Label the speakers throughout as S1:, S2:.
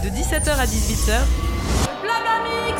S1: de 17h à 18h. Blabla Mix.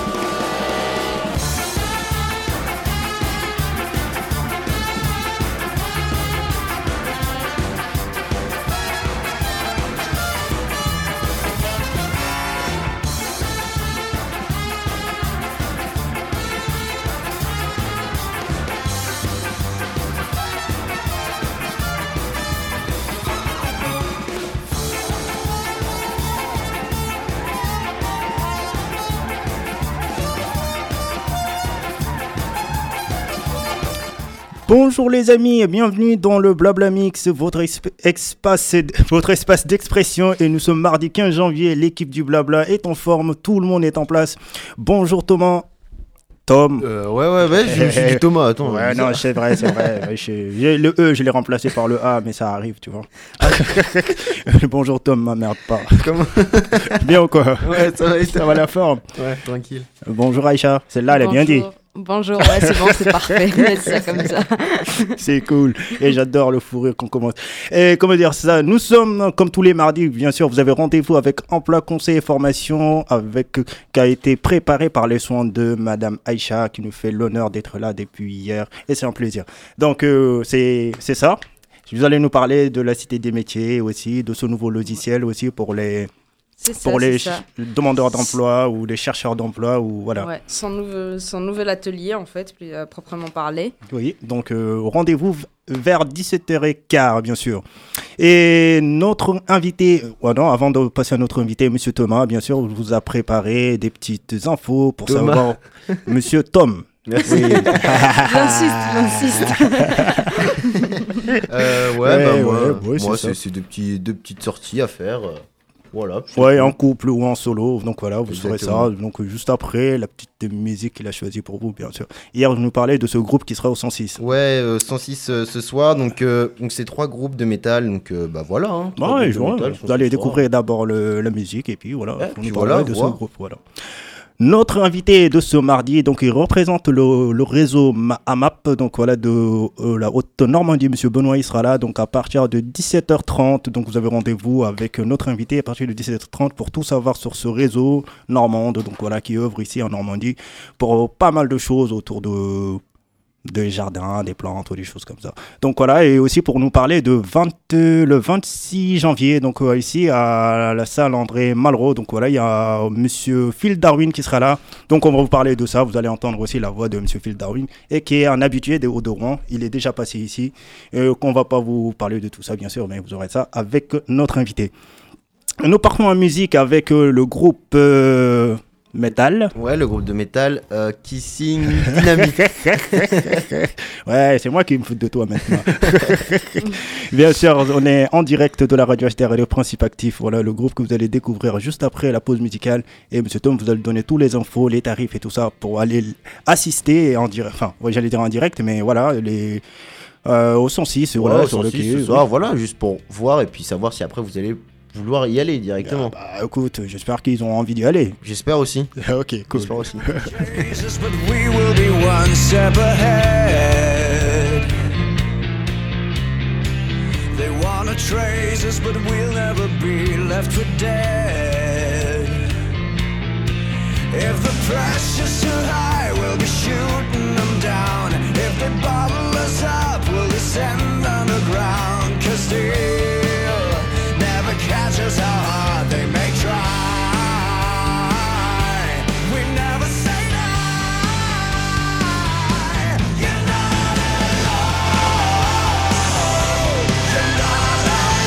S2: Bonjour les amis et bienvenue dans le Blabla Mix, votre espace d'expression, et nous sommes mardi 15 janvier, l'équipe du Blabla est en forme, tout le monde est en place. Bonjour Thomas. Tom.
S3: Ouais, je me suis dit Thomas, attends.
S2: Ouais, non, c'est vrai. Le E, je l'ai remplacé par le A, mais ça arrive, tu vois. Bonjour Tom, ma merde pas.
S3: Comment?
S2: Bien ou quoi?
S3: Ouais, ça
S2: va la forme.
S3: Ouais, tranquille.
S2: Bonjour Aïcha, celle-là, elle a bien dit.
S4: Bonjour, ouais, c'est bon, c'est parfait. Laisse ça comme ça.
S2: C'est cool. Et j'adore le fou rire qu'on commence. Et comment dire ça? Nous sommes, comme tous les mardis, bien sûr, vous avez rendez-vous avec Emploi, Conseil et Formation, qui a été préparé par les soins de Madame Aïcha, qui nous fait l'honneur d'être là depuis hier. Et c'est un plaisir. Donc, c'est ça. Vous allez nous parler de la Cité des métiers aussi, de ce nouveau logiciel aussi pour les demandeurs d'emploi ou les chercheurs d'emploi ou voilà.
S4: Ouais, son nouvel atelier en fait, plus proprement parlé.
S2: Oui, donc rendez-vous vers 17h15 bien sûr. Et notre invité, avant de passer à notre invité, Monsieur Thomas, bien sûr, vous a préparé des petites infos pour savoir. Monsieur Tom.
S3: Merci.
S2: Oui.
S4: J'insiste.
S3: Moi, c'est deux petites sorties à faire. Voilà.
S2: Ouais, en couple ou en solo, donc voilà, vous saurez ça. Donc juste après, la petite musique qu'il a choisie pour vous, bien sûr. Hier, vous nous parlez de ce groupe qui sera au 106.
S3: Ouais, 106 ce soir, donc c'est 3 groupes de métal, donc voilà. Hein,
S2: vous allez découvrir d'abord la musique et puis voilà, on nous parlera de ce groupe, voilà. Notre invité de ce mardi, donc il représente le réseau AMAP, donc voilà, de la Haute-Normandie. Monsieur Benoît, il sera là, donc à partir de 17h30. Donc vous avez rendez-vous avec notre invité à partir de 17h30 pour tout savoir sur ce réseau normande, donc voilà, qui œuvre ici en Normandie pour pas mal de choses autour des jardins, des plantes ou des choses comme ça. Donc voilà, et aussi pour nous parler de le 26 janvier, donc ici à la salle André Malraux. Donc voilà, il y a monsieur Phil Darwin qui sera là. Donc on va vous parler de ça. Vous allez entendre aussi la voix de monsieur Phil Darwin, et qui est un habitué des Hauts-de-Rouen. Il est déjà passé ici. Qu'on va pas vous parler de tout ça, bien sûr, mais vous aurez ça avec notre invité. Nous partons en musique avec le groupe... Metal.
S3: Ouais, le groupe de métal Kissing Dynamic.
S2: Ouais, c'est moi qui me fous de toi maintenant. Bien sûr, on est en direct de la radio HTR et le Principe Actif. Voilà, le groupe que vous allez découvrir juste après la pause musicale. Et monsieur Tom, vous allez donner tous les infos, les tarifs et tout ça pour aller assister en direct. Enfin, ouais, j'allais dire en direct, mais voilà, au 106, voilà, sur le quai.
S3: Ce soir, voilà, juste pour voir et puis savoir si après vous allez vouloir y aller directement.
S2: Écoute, j'espère qu'ils ont envie d'y aller.
S3: J'espère aussi.
S2: Ok, cool.
S3: J'espère aussi.
S5: Jesus, but we will be one step ahead. They wanna trace us, but we'll never be left for dead. If the pressure's too high, we'll be shooting them down. If they bottle us up, we'll descend underground. 'Cause they catch us how hard they may try. We never say die. You're not alone. You're not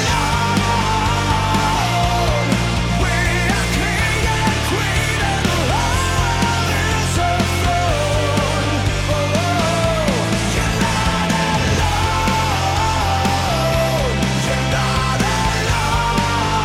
S5: alone. We are king and queen and the world is a throne. You're not alone. You're not alone.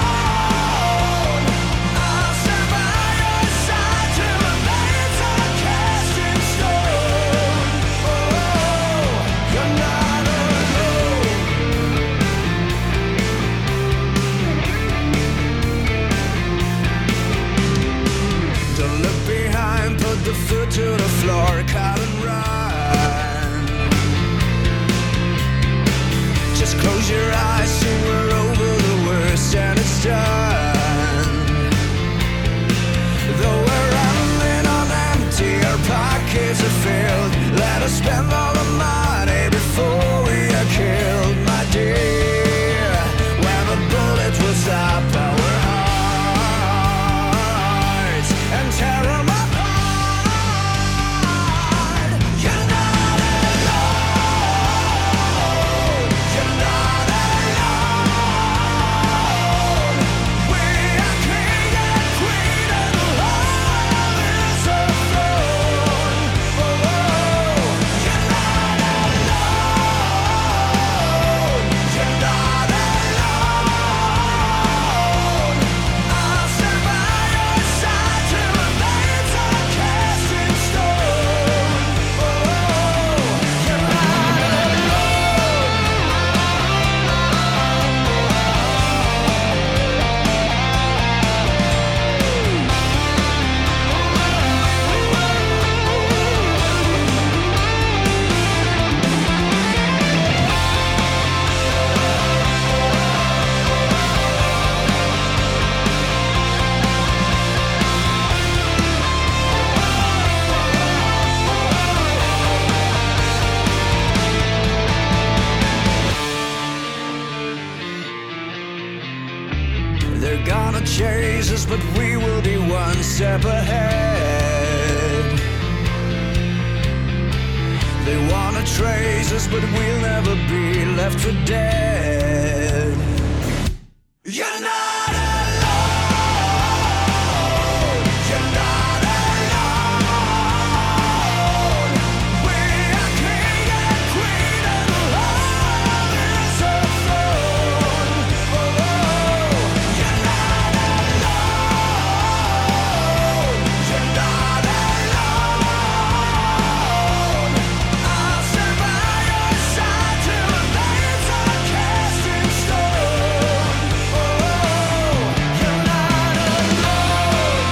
S5: The foot to the floor, cut and run. Just close your eyes, soon we're over the worst and it's done. the field. Let us spend all the money before we are killed, my dear. When the bullets will stop our hearts and tear them apart. You're not alone. You're not alone. We are king and queen and love is a throne. Oh, you're not alone. You're not alone. I'll stand by your side till the names are cast in stone. Oh, you're not They're gonna chase us, but we will be one step ahead. They wanna trace us, but we'll never be left for dead. You're not alone. You're not alone. We are king and queen and love is a throne. Oh, you're not alone. You're not alone. I'll stand by your side till the names are cast in stone. Oh, you're not alone.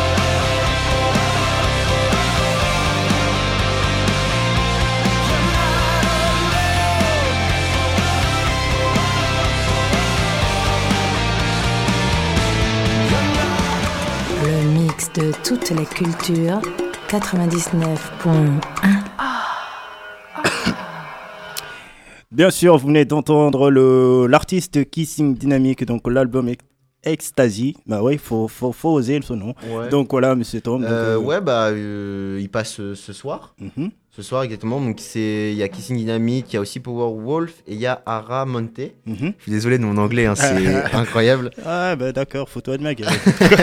S6: Le mix de toutes les cultures, 99.1.
S2: Bien sûr, vous venez d'entendre l'artiste Kissing Dynamic, donc l'album Ecstasy. Bah ouais, faut oser son nom.
S3: Ouais.
S2: Donc voilà, monsieur Tom. Donc,
S3: Ouais, il passe ce soir.
S2: mhm.
S3: Ce soir, exactement. Donc, il y a Kissing Dynamic, il y a aussi Powerwolf et il y a Ara Monte.
S2: Mhm.
S3: Je suis désolé de mon anglais, hein, c'est incroyable.
S2: Ah bah d'accord, photo de ma gueule.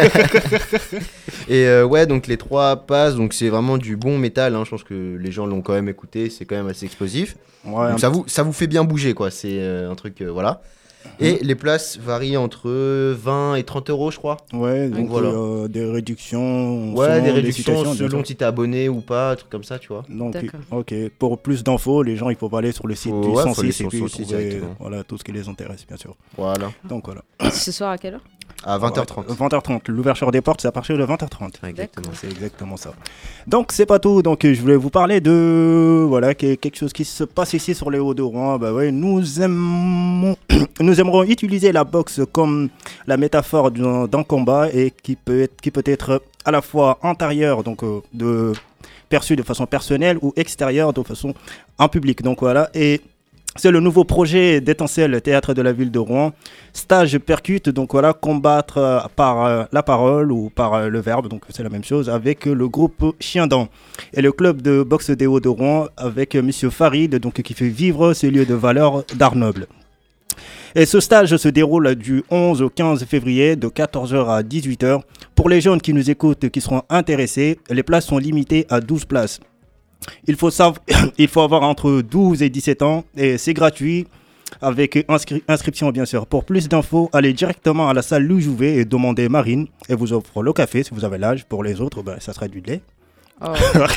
S3: Et ouais, donc les trois passent. Donc, c'est vraiment du bon métal. Hein. Je pense que les gens l'ont quand même écouté. C'est quand même assez explosif.
S2: Ouais,
S3: Donc, ça vous fait bien bouger, quoi. C'est un truc, voilà. Et les places varient entre 20 et 30 euros, je crois.
S2: ouais, donc
S3: voilà.
S2: des réductions.
S3: Ouais,
S2: selon
S3: des
S2: les
S3: réductions
S2: situations, bien
S3: selon
S2: sûr.
S3: si t'es abonné ou pas, un truc comme ça, tu vois.
S2: Donc,
S4: D'accord.
S2: ok. Pour plus d'infos, les gens, ils peuvent aller sur le site du
S3: Ouais, faut aller
S2: 106
S3: sur
S2: et puis
S3: le 106
S2: trouver
S3: directement.
S2: voilà, tout ce qui les intéresse, bien sûr.
S3: Voilà.
S2: Donc voilà.
S4: Ce soir à quelle heure?
S3: À 20h30.
S2: 20h30. L'ouverture des portes, c'est à partir de 20h30.
S3: Exactement.
S2: C'est exactement ça. Donc c'est pas tout. Donc je voulais vous parler de quelque chose qui se passe ici sur les Hauts-de-Rouen. Bah ouais, nous aimerons utiliser la boxe comme la métaphore d'un combat et qui peut être à la fois intérieur, donc perçu de façon personnelle ou extérieur de façon en public. Donc voilà. Et c'est le nouveau projet d'Étincelle Théâtre de la ville de Rouen. Stage percute, donc voilà, combattre par la parole ou par le verbe, donc c'est la même chose, avec le groupe Chien Dent. Et le club de boxe des Hauts de Rouen avec Monsieur Farid, donc qui fait vivre ces lieux de valeur d'art noble. Et ce stage se déroule du 11 au 15 février de 14h à 18h. Pour les jeunes qui nous écoutent, qui seront intéressés, les places sont limitées à 12 places. Il faut avoir entre 12 et 17 ans et c'est gratuit avec inscription bien sûr. Pour plus d'infos, allez directement à la salle Louis Jouvet et demandez Marine. Elle vous offre le café si vous avez l'âge. Pour les autres, ça sera du lait.
S4: Oh.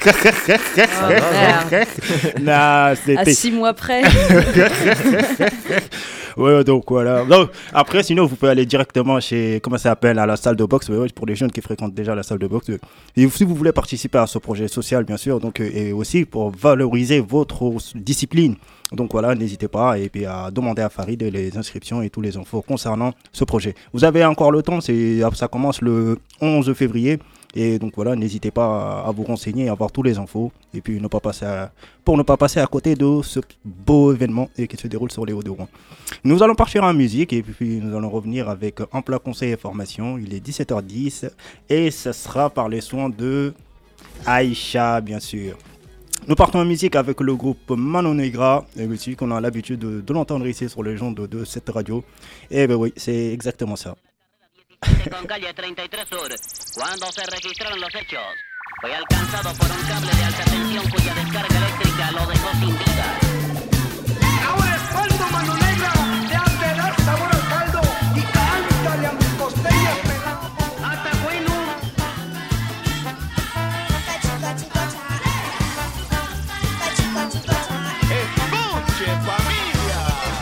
S4: Merde.
S2: Non,
S4: À
S2: c'était...
S4: 6 mois près.
S2: Ouais, donc voilà. Donc, après, sinon, vous pouvez aller directement chez, comment ça s'appelle, à la salle de boxe, ouais, pour les jeunes qui fréquentent déjà la salle de boxe. Et si vous voulez participer à ce projet social, bien sûr, donc, et aussi pour valoriser votre discipline. Donc voilà, n'hésitez pas et puis à demander à Farid les inscriptions et tous les infos concernant ce projet. Vous avez encore le temps, ça commence le 11 février Et donc voilà, n'hésitez pas à vous renseigner et à avoir tous les infos. Et puis pour ne pas passer à côté de ce beau événement qui se déroule sur les Hauts-de-Rouen. Nous allons partir en musique et puis nous allons revenir avec un plat conseil et formation. Il est 17h10 et ce sera par les soins de Aïcha, bien sûr. Nous partons en musique avec le groupe Mano Negra, musique qu'on a l'habitude de l'entendre ici sur les gens de cette radio. Et ben oui, c'est exactement ça.
S7: Con calle 33 Sur, cuando se registraron los hechos, fue alcanzado por un cable de alta tensión cuya descarga eléctrica lo dejó sin vida.
S5: Ahora es caldo, Mano Negra, ya te da sabor al caldo y cántale a mis costeñas peladas. Hasta bueno. Escuche, familia.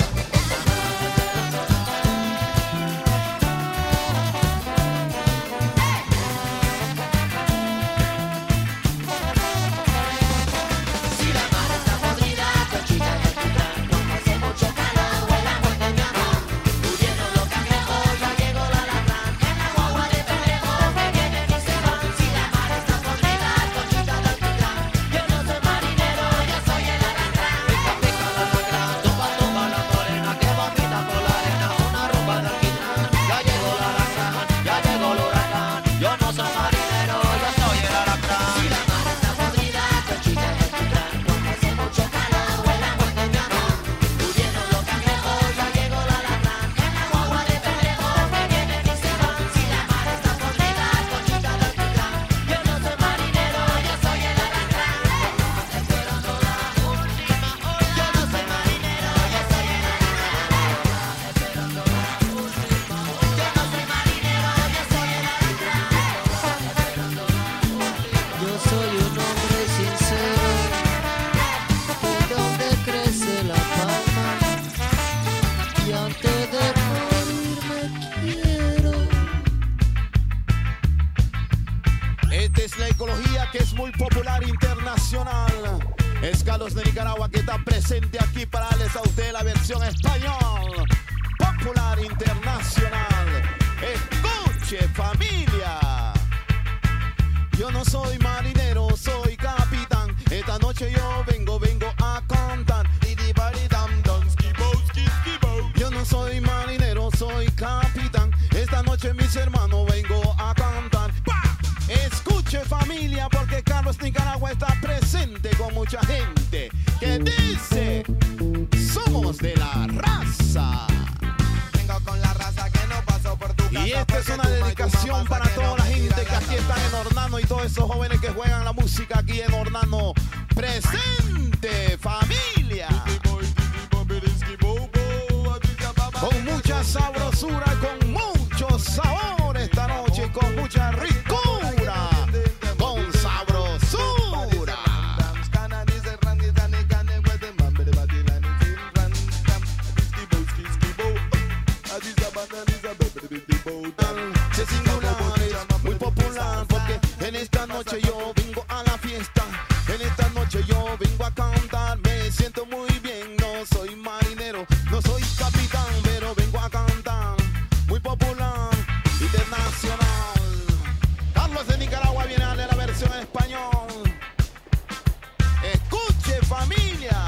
S8: De Nicaragua que está presente aquí para darles a usted la versión español popular internacional. Escuche, familia, yo no soy marinero, soy capitán. Esta noche yo vengo a cantar. Yo no soy marinero, soy capitán. Esta noche mis hermanos vengo a cantar. Escuche, familia, porque Carlos Nicaragua está presente con mucha gente que dice: somos de la raza. Vengo con la raza que no pasó por tu casa. Y esta es una dedicación para toda la gente que aquí están en Hornano y todos esos jóvenes que juegan la música aquí en Hornano. Presente, familia. Con mucha sabrosura, con mucho sabor esta noche, con mucha ricura. Muy popular porque en esta noche yo vengo a la fiesta, en esta noche yo vengo a cantar, me siento muy bien, no soy marinero, no soy capitán, pero vengo a cantar, muy popular, internacional. Carlos de Nicaragua viene a darle la versión en español. Escuche, familia.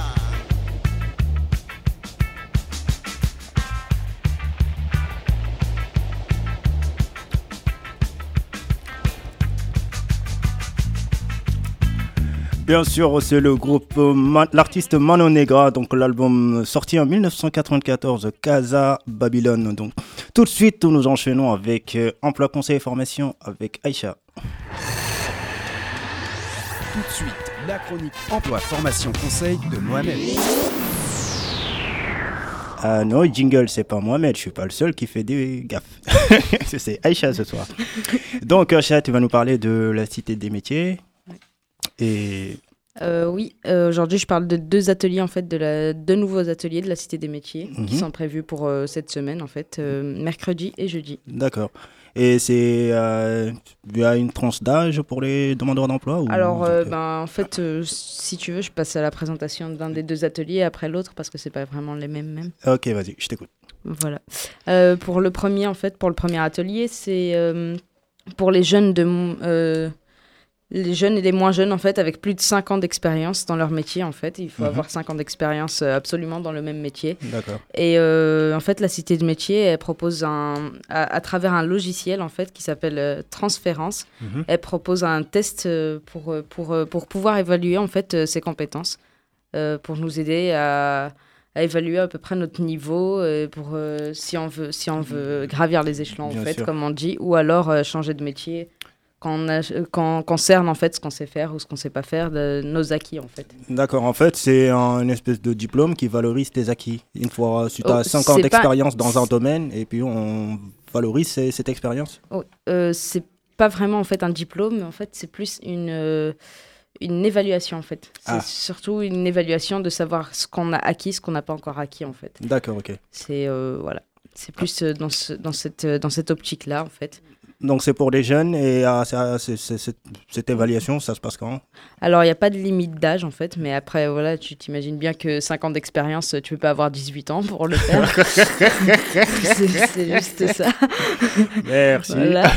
S2: Bien sûr, c'est le groupe, l'artiste Mano Negra, donc l'album sorti en 1994, Casa Babylone. Donc, tout de suite, nous enchaînons avec Emploi, Conseil et Formation avec Aïcha.
S9: Tout de suite, la chronique Emploi, Formation, Conseil de Mohamed.
S2: Ah non, jingle, c'est pas Mohamed, je suis pas le seul qui fait des gaffes. C'est Aïcha ce soir. Donc, Aïcha, tu vas nous parler de la Cité des métiers. Et...
S4: oui, aujourd'hui je parle de deux nouveaux ateliers de la Cité des métiers qui sont prévus pour cette semaine en fait, mercredi et jeudi.
S2: D'accord. Et c'est il y a une tranche d'âge pour les demandeurs d'emploi ou...
S4: Alors en fait si tu veux je passe à la présentation d'un des deux ateliers après l'autre parce que c'est pas vraiment les mêmes.
S2: Ok, vas-y, je t'écoute.
S4: Voilà. Pour le premier atelier, c'est pour les jeunes les jeunes et les moins jeunes, en fait, avec plus de 5 ans d'expérience dans leur métier, en fait. Il faut avoir 5 ans d'expérience absolument dans le même métier.
S2: D'accord.
S4: Et en fait, la Cité de métier, elle propose à travers un logiciel, en fait, qui s'appelle Transférence, elle propose un test pour pouvoir évaluer, en fait, ses compétences, pour nous aider à évaluer à peu près notre niveau, pour si on veut gravir les échelons, en fait, comme on dit, ou alors changer de métier. Quand on cerne en fait ce qu'on sait faire ou ce qu'on sait pas faire, de nos acquis en fait.
S2: D'accord, en fait c'est une espèce de diplôme qui valorise tes acquis. Une fois tu as 5 ans d'expérience dans un domaine et puis on valorise cette expérience.
S4: C'est pas vraiment en fait un diplôme, en fait c'est plus une évaluation en fait. C'est surtout une évaluation de savoir ce qu'on a acquis, ce qu'on n'a pas encore acquis en fait.
S2: D'accord, ok.
S4: C'est voilà, c'est plus dans cette optique là en fait.
S2: Donc c'est pour les jeunes et cette évaluation, ça se passe quand ?
S4: Alors il n'y a pas de limite d'âge en fait, mais après voilà, tu t'imagines bien que 5 ans d'expérience, tu peux pas avoir 18 ans pour le faire. c'est juste ça.
S2: Merci.
S4: Voilà.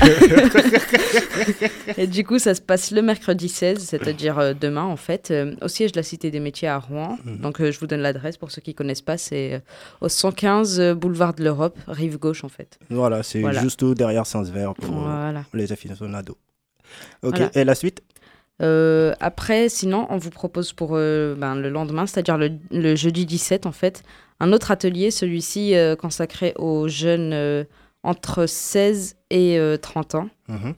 S4: Et du coup ça se passe le mercredi 16, c'est-à-dire demain en fait, au siège de la Cité des Métiers à Rouen. Donc je vous donne l'adresse pour ceux qui connaissent pas, c'est au 115 boulevard de l'Europe, rive gauche en fait.
S2: Voilà, c'est juste derrière Saint-Sever.
S4: Voilà.
S2: Les aficionados. Ok,
S4: voilà.
S2: Et la suite ?
S4: Après, sinon, on vous propose pour le lendemain, c'est-à-dire le jeudi 17, en fait, un autre atelier, celui-ci consacré aux jeunes entre 16 et 30 ans.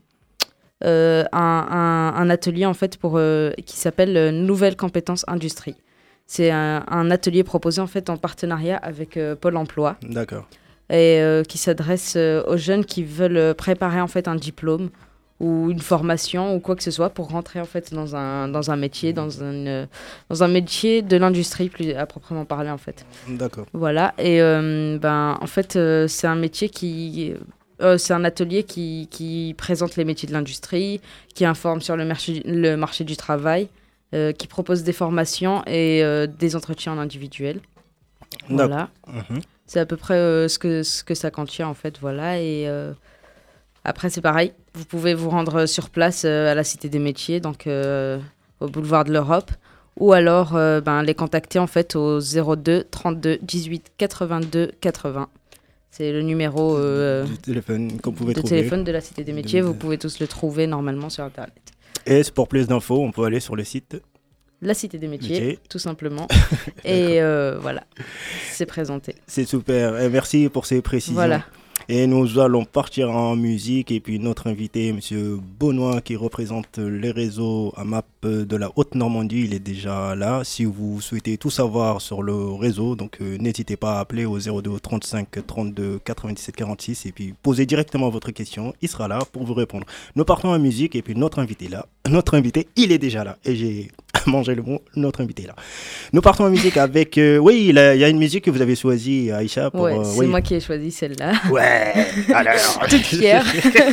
S4: Un atelier, en fait, qui s'appelle Nouvelles compétences industrie. C'est un atelier proposé, en fait, en partenariat avec Pôle emploi.
S2: D'accord.
S4: Et qui s'adresse aux jeunes qui veulent préparer en fait un diplôme ou une formation ou quoi que ce soit pour rentrer en fait dans un métier, dans un métier de l'industrie plus à proprement parler en fait.
S2: D'accord.
S4: Voilà, et en fait c'est un métier c'est un atelier qui présente les métiers de l'industrie, qui informe sur le marché du travail, qui propose des formations et des entretiens en individuel. Voilà. C'est à peu près ce que ça contient en fait, voilà. Et après c'est pareil, vous pouvez vous rendre sur place à la Cité des Métiers, donc au boulevard de l'Europe, ou alors les contacter en fait au 02 32 18 82 80. C'est le numéro de téléphone de la Cité des Métiers. Vous pouvez tous le trouver normalement sur internet.
S2: Et pour plus d'infos, on peut aller sur le site
S4: La Cité des Métiers, tout simplement. Et voilà, c'est présenté.
S2: C'est super. Et merci pour ces précisions.
S4: Voilà.
S2: Et nous allons partir en musique. Et puis notre invité, M. Benoît, qui représente les réseaux AMAP de la Haute-Normandie, il est déjà là. Si vous souhaitez tout savoir sur le réseau, donc n'hésitez pas à appeler au 02 35 32 97 46 et puis posez directement votre question. Il sera là pour vous répondre. Nous partons en musique et puis notre invité, il est déjà là. Et j'ai mangé le mot, notre invité là. Nous partons en musique avec... oui, il y a une musique que vous avez choisie, Aïcha.
S4: C'est moi qui ai choisi celle-là.
S2: Ouais, alors...
S4: Toute fière.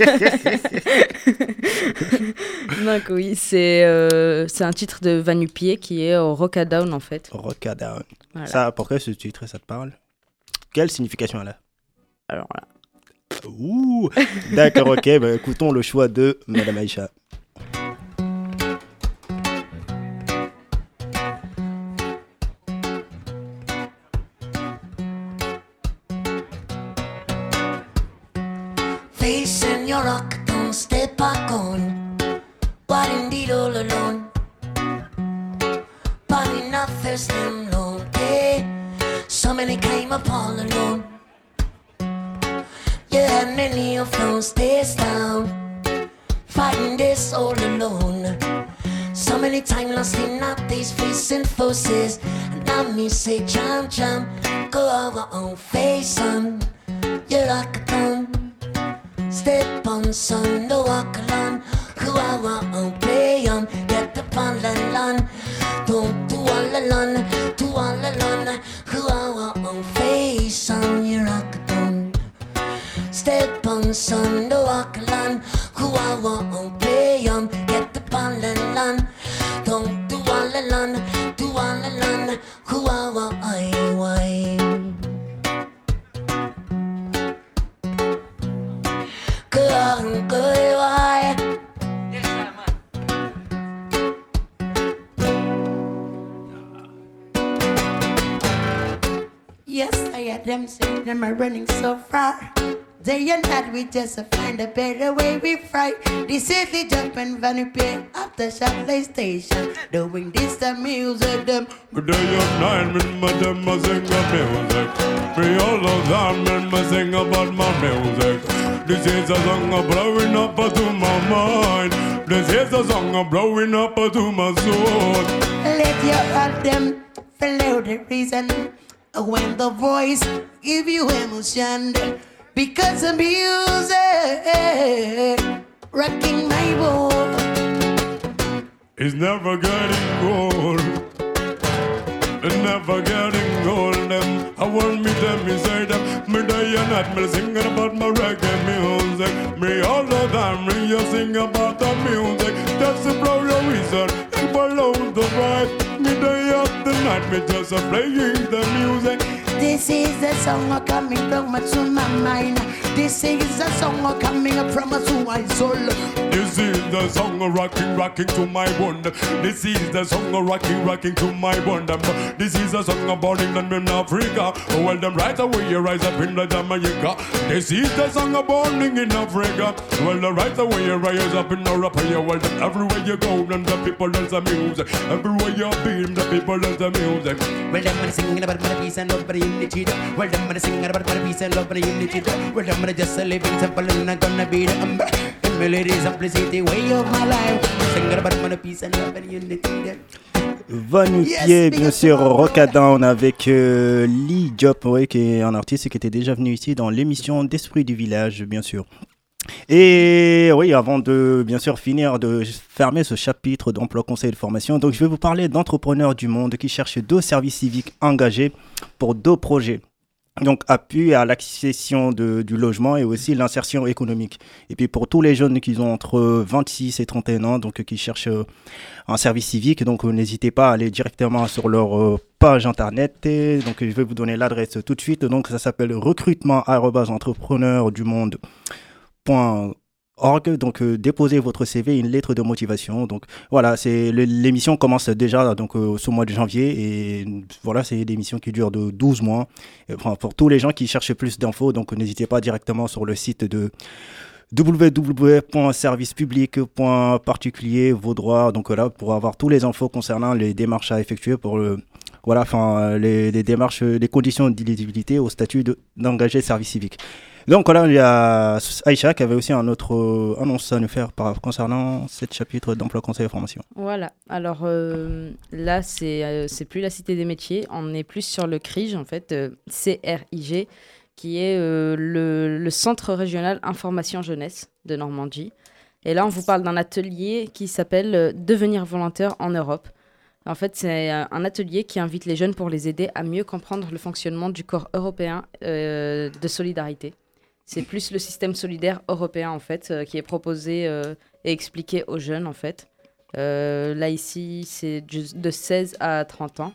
S4: Donc oui, c'est un titre de Vanupier qui est au Rockdown en fait.
S2: Rockdown.
S4: Voilà.
S2: Ça, pourquoi ce titre, ça te parle ? Quelle signification elle a ?
S4: Alors là.
S2: Ouh, d'accord, ok, écoutons le choix de Madame Aïcha.
S10: Facing your rock, don't step back on. But indeed all alone. Burning up thirst and long day. So many came up all alone. You had many of those days down. Fighting this all alone. So many times lost in out these freezing forces. And now me say jump, jump. Go our own face on. You're like a thumb. Step on son, no walk alone. Who I want on play on. Get up on the lawn. Don't do all alone. Do all alone. Who I want on face on. You rock on. Step on son, no walk alone. Who I want on play on. Get up on the lawn. Don't do all alone. Do all alone. Who I want I wine. Good, good, them say them are running so far. Day and night we just find a better way we fight. This is the jump and vanity after shop PlayStation. Doing this the music them.
S11: But day and night me them a sing a music. Me all of them me sing about my music. This is a song a blowing up to my mind. This is a song a blowing up to my soul.
S10: Let your heart them follow the reason. When the voice give you emotion. Because of music, rocking my world.
S11: It's never getting old. It's never getting old. Them, I want me them, me say them. Me day and night, me singing about my reggae music. Me all the time, me you sing about the music. That's the blow your reason, and follow the right. Me day after night, me just playing the music.
S10: This is the song coming from my mind. This is the song coming from my soul.
S11: This is the song rocking to my bone. This is the song rocking to my bone. This is the song burning in Africa. Well, them right away you rise up in the Jamaica. This is the song burning in Africa. Well, the right away you rise up in Europe. Well, them everywhere you go, then the people dance the music. Everywhere you be, the people dance the music.
S10: Well, them singing about my peace and love, but unity. Well, them singing about my peace and love, but unity. Well, them just a living simple and not gonna be the umber. Melody, simplicity, way of my life. Singing about my peace and love, but unity.
S2: Va-nu-pied, bien sûr, Rockadon avec Lee Diop, ouais, qui est un artiste qui était déjà venu ici dans l'émission d'Esprit du Village, bien sûr. Et oui, avant de bien sûr finir de fermer ce chapitre d'emploi, conseil et de formation, donc je vais vous parler d'entrepreneurs du monde qui cherchent 2 services civiques engagés pour 2 projets. Donc appui à l'accession du logement et aussi l'insertion économique. Et puis pour tous les jeunes qui ont entre 26 et 31 ans, donc qui cherchent un service civique, donc n'hésitez pas à aller directement sur leur page internet. Et donc je vais vous donner l'adresse tout de suite. Donc ça s'appelle recrutement@entrepreneursdumonde.org. Donc déposez votre CV et une lettre de motivation. Donc voilà, l'émission commence déjà donc ce mois de janvier et voilà, c'est une émission qui dure de 12 mois. Et, enfin, pour tous les gens qui cherchent plus d'infos, donc n'hésitez pas directement sur le site de www.servicepublic.particulier vos droits, donc là pour avoir tous les infos concernant les démarches à effectuer pour voilà, enfin les démarches, les conditions d'éligibilité au statut d'engagé service civique. Donc là, il y a Aïcha qui avait aussi un autre annonce à nous faire concernant ce chapitre d'emploi, conseil et formation.
S4: Voilà, alors là, c'est plus la Cité des métiers, on est plus sur le CRIG, en fait, CRIG, qui est le Centre régional information jeunesse de Normandie. Et là, on vous parle d'un atelier qui s'appelle Devenir volontaire en Europe. En fait, c'est un atelier qui invite les jeunes pour les aider à mieux comprendre le fonctionnement du corps européen de solidarité. C'est plus le système solidaire européen, en fait, qui est proposé et expliqué aux jeunes, en fait. Là, ici, c'est de 16 à 30 ans.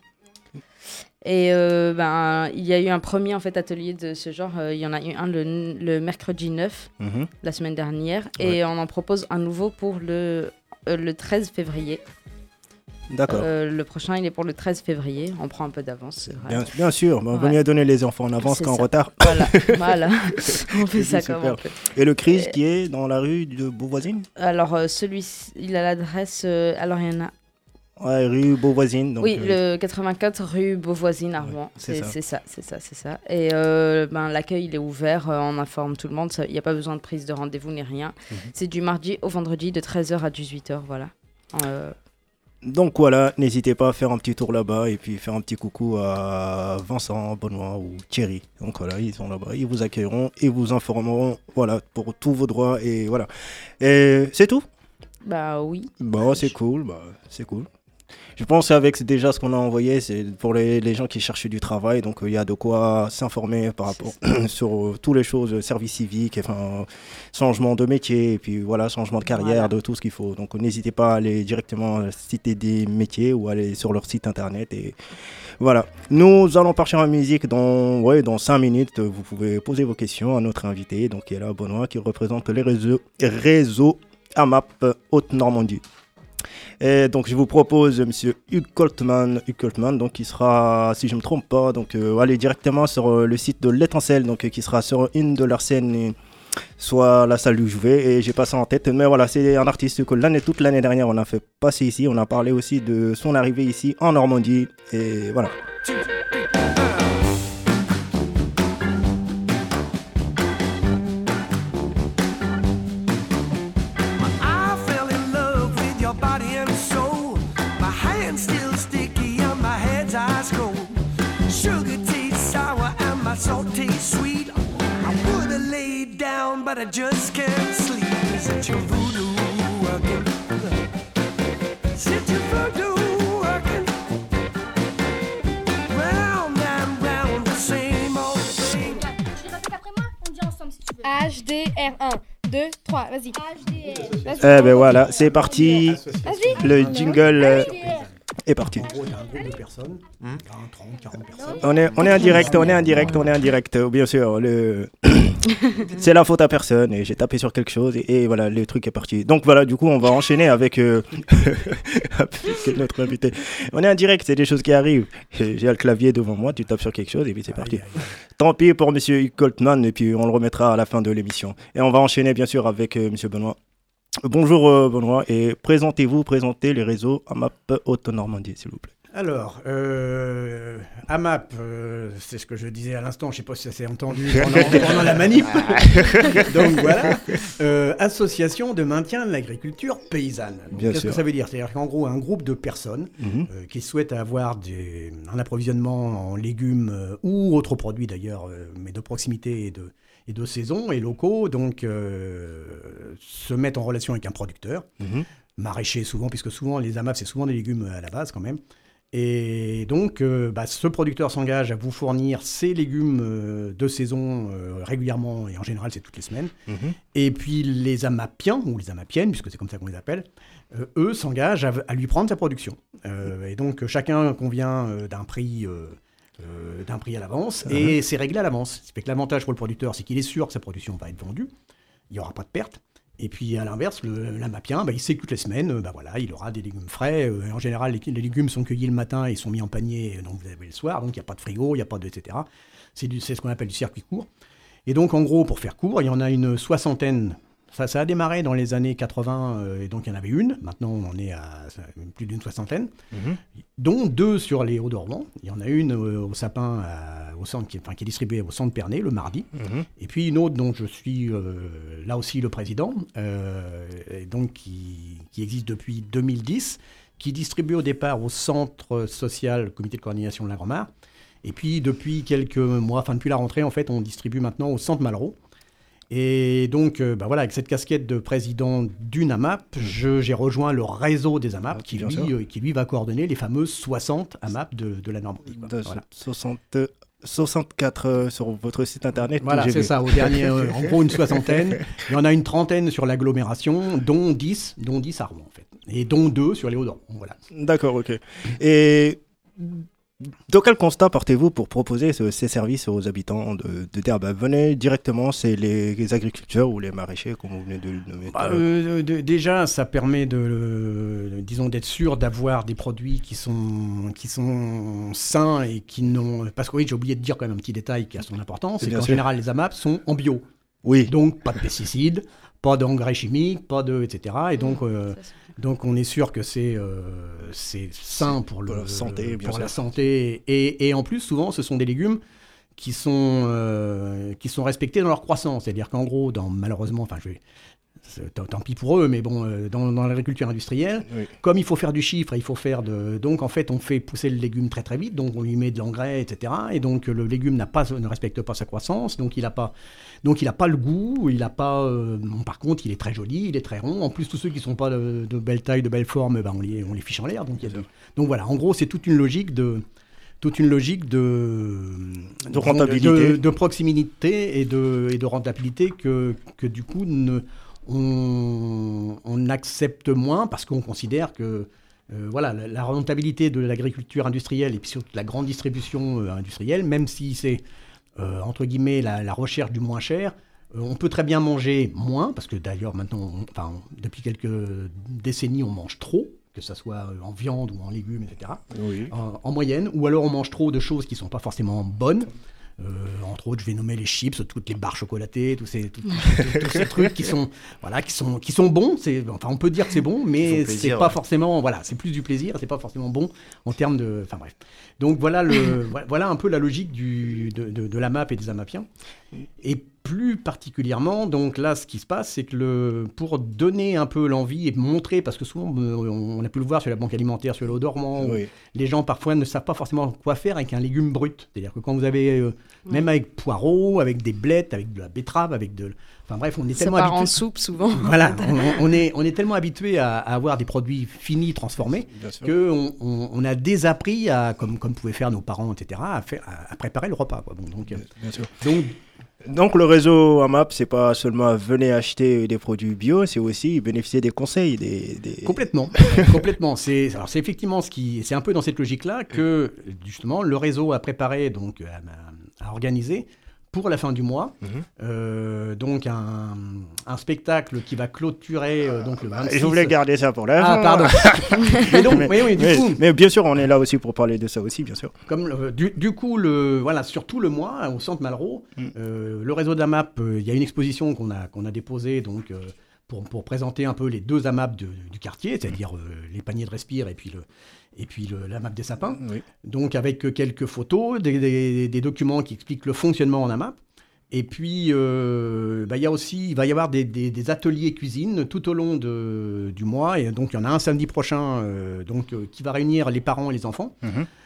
S4: Et il y a eu un premier, en fait, atelier de ce genre. Il y en a eu un le mercredi 9, la semaine dernière. Ouais. Et on en propose un nouveau pour le 13 février.
S2: D'accord.
S4: Le prochain, il est pour le 13 février. On prend un peu d'avance.
S2: Bien sûr. Bon, vaut mieux donner les enfants en avance qu'en retard.
S4: Voilà. On fait ça comme on peut.
S2: Et le CRIG qui est dans la rue de Beauvoisine ?
S4: Alors, celui-ci, il a l'adresse... alors, il y en a...
S2: Ouais, rue Beauvoisine. Donc,
S4: oui, le 84 rue Beauvoisine à Rouen. Ouais, c'est ça. Et l'accueil, il est ouvert. On informe tout le monde. Il n'y a pas besoin de prise de rendez-vous ni rien. C'est du mardi au vendredi de 13h à 18h. Voilà.
S2: Donc voilà, n'hésitez pas à faire un petit tour là-bas et puis faire un petit coucou à Vincent, Benoît ou Thierry. Donc voilà, ils sont là-bas, ils vous accueilleront et vous informeront, voilà, pour tous vos droits et voilà. Et c'est tout ?
S4: Bah oui.
S2: Bah c'est cool, c'est cool. Je pense qu'avec déjà ce qu'on a envoyé, c'est pour les gens qui cherchent du travail, donc il y a de quoi s'informer par rapport sur toutes les choses, service civique, enfin, changement de métier, et puis voilà, changement de carrière, de tout ce qu'il faut. Donc n'hésitez pas à aller directement à la Cité des métiers ou aller sur leur site internet. Et voilà, nous allons partir en musique dans 5 minutes. Vous pouvez poser vos questions à notre invité, donc il y a là Benoît qui représente les réseaux AMAP Haute-Normandie. Et donc je vous propose Monsieur Hugh Coltman, donc qui sera, si je ne me trompe pas, donc aller directement sur le site de l'Étincelle, donc qui sera sur une de leurs scènes, soit la salle où je vais, et j'ai pas ça en tête, mais voilà, c'est un artiste que toute l'année dernière on a fait passer ici, on a parlé aussi de son arrivée ici en Normandie, et voilà.
S5: Salty sweet, I woulda laid down, but I just can't sleep. Is it your voodoo working? Is it your voodoo working? Round and round, the same old thing.
S12: Tu répètes après moi, on dit ensemble si tu veux. HDR 1, 2, 3, vas-y. HDR.
S2: Eh ben voilà, c'est parti.
S12: Vas-y.
S2: Le jingle est parti.
S13: En gros, il y a un groupe de personnes, 20, 30, 40 personnes.
S2: On est en direct, bien sûr. C'est la faute à personne et j'ai tapé sur quelque chose et voilà, le truc est parti. Donc voilà, du coup, on va enchaîner avec notre invité. On est en direct, c'est des choses qui arrivent. J'ai le clavier devant moi, tu tapes sur quelque chose et puis c'est parti. Tant pis pour Monsieur Hugh Coltman et puis on le remettra à la fin de l'émission. Et on va enchaîner bien sûr avec Monsieur Benoît. Bonjour Benoît, et présentez les réseaux AMAP Haute-Normandie, s'il vous plaît.
S13: Alors, AMAP, c'est ce que je disais à l'instant, je ne sais pas si ça s'est entendu pendant la manip. Donc voilà, association de maintien de l'agriculture paysanne. Qu'est-ce que ça veut dire ? C'est-à-dire qu'en gros, un groupe de personnes qui souhaitent avoir un approvisionnement en légumes ou autres produits d'ailleurs, mais de proximité et de saison et locaux, donc se mettent en relation avec un producteur, maraîcher souvent, puisque souvent les AMAP, c'est souvent des légumes à la base quand même. Et donc, ce producteur s'engage à vous fournir ses légumes de saison régulièrement, et en général, c'est toutes les semaines. Et puis, les AMAPiens, ou les AMAPiennes, puisque c'est comme ça qu'on les appelle, eux s'engagent à lui prendre sa production. Et donc, chacun convient d'un prix à l'avance, et c'est réglé à l'avance. Ça fait que l'avantage pour le producteur, c'est qu'il est sûr que sa production va être vendue, il n'y aura pas de perte. Et puis à l'inverse, l'AMAPien, il sait que toutes les semaines, il aura des légumes frais. En général, les légumes sont cueillis le matin et sont mis en panier, donc vous avez le soir, donc il n'y a pas de frigo, il n'y a pas de etc. C'est ce qu'on appelle du circuit court. Et donc en gros, pour faire court, il y en a une soixantaine. Ça a démarré dans les années 80, et donc il y en avait une. Maintenant, on en est à plus d'une soixantaine, dont 2 sur les Hauts-de-Rouen. Il y en a une au Sapin, au centre, qui est distribuée au centre Pernay, le mardi. Et puis une autre dont je suis là aussi le président, et donc qui existe depuis 2010, qui distribue au départ au centre social, comité de coordination de l'Agromar. Et puis depuis quelques mois, depuis la rentrée, en fait, on distribue maintenant au centre Malraux. Et donc, avec cette casquette de président d'une AMAP, j'ai rejoint le réseau des AMAP qui lui va coordonner les fameuses 60 AMAP de la Normandie.
S2: Voilà. 64 sur votre site internet.
S13: Voilà, c'est ça, au dernier, en gros une soixantaine. Il y en a une trentaine sur l'agglomération, dont 10 à Rouen, en fait. Et dont 2 sur les Hauts-de-Rouen, voilà.
S2: D'accord, ok. Et de quel constat partez-vous pour proposer ces services aux habitants de dire venez directement, c'est les agriculteurs ou les maraîchers, comme vous venez de le nommer
S13: déjà, ça permet d'être sûr d'avoir des produits qui sont sains et qui n'ont... Parce que oui, j'ai oublié de dire quand même un petit détail qui a son importance, c'est qu'en général, les AMAP sont en bio.
S2: Oui.
S13: Donc, pas de pesticides, pas d'engrais chimiques, pas de... etc. Et donc on est sûr que c'est sain pour la santé, bien sûr. La santé. Et en plus, souvent, ce sont des légumes qui sont respectés dans leur croissance. C'est-à-dire qu'en gros, malheureusement, tant pis pour eux, mais bon, dans l'agriculture industrielle, comme il faut faire du chiffre, donc en fait, on fait pousser le légume très très vite, donc on lui met de l'engrais, etc. Et donc le légume ne respecte pas sa croissance, donc il n'a pas le goût, par contre, il est très joli, il est très rond. En plus, tous ceux qui ne sont pas de belle taille, de belle forme, on les fiche en l'air. Donc voilà, en gros, c'est toute une logique de rentabilité, de proximité et de rentabilité que du coup on accepte moins parce qu'on considère que la rentabilité de l'agriculture industrielle et puis surtout la grande distribution industrielle, même si c'est entre guillemets la recherche du moins cher, On peut très bien manger moins, parce que d'ailleurs maintenant, depuis quelques décennies, on mange trop, que ce soit en viande ou en légumes, etc.
S2: Oui.
S13: En moyenne, ou alors on mange trop de choses qui ne sont pas forcément bonnes. Entre autres, je vais nommer les chips, toutes les barres chocolatées, tous ces trucs qui sont bons. On peut dire que c'est bon, mais c'est pas forcément. Voilà, c'est plus du plaisir, c'est pas forcément bon en termes de. Enfin bref. Donc voilà un peu la logique de la MAP et des AMAPiens. Et plus particulièrement, donc là, ce qui se passe, c'est que pour donner un peu l'envie et montrer, parce que souvent, on a pu le voir sur la banque alimentaire, sur l'eau dormant, les gens parfois ne savent pas forcément quoi faire avec un légume brut. C'est-à-dire que quand vous avez, même avec poireaux, avec des blettes, avec de la betterave, enfin bref, on est tellement habitué. Ça part
S4: en soupe souvent.
S13: Voilà, on est tellement habitué à avoir des produits finis, transformés, qu'on a désappris, comme pouvaient faire nos parents, etc., à préparer le repas. Quoi. Bon,
S2: bien sûr. Donc le réseau AMAP, c'est pas seulement venez acheter des produits bio, c'est aussi bénéficier des conseils.
S13: Complètement. C'est effectivement c'est un peu dans cette logique-là que justement le réseau a préparé, donc a organisé pour la fin du mois, donc un spectacle qui va clôturer donc le 26.
S2: Je voulais garder ça pour la fin.
S13: Ah, pardon. Mais donc,
S2: mais bien sûr, on est là aussi pour parler de ça aussi, bien sûr.
S13: Comme du coup, sur tout le mois, au Centre Malraux, le réseau d'AMAP, il y a une exposition qu'on a déposée donc pour présenter un peu les deux AMAP du quartier, c'est-à-dire les paniers de respire et puis la map des sapins, donc avec quelques photos, des documents qui expliquent le fonctionnement en AMAP. Et puis, il va y avoir des ateliers cuisine tout au long du mois. Et donc, il y en a un samedi prochain qui va réunir les parents et les enfants.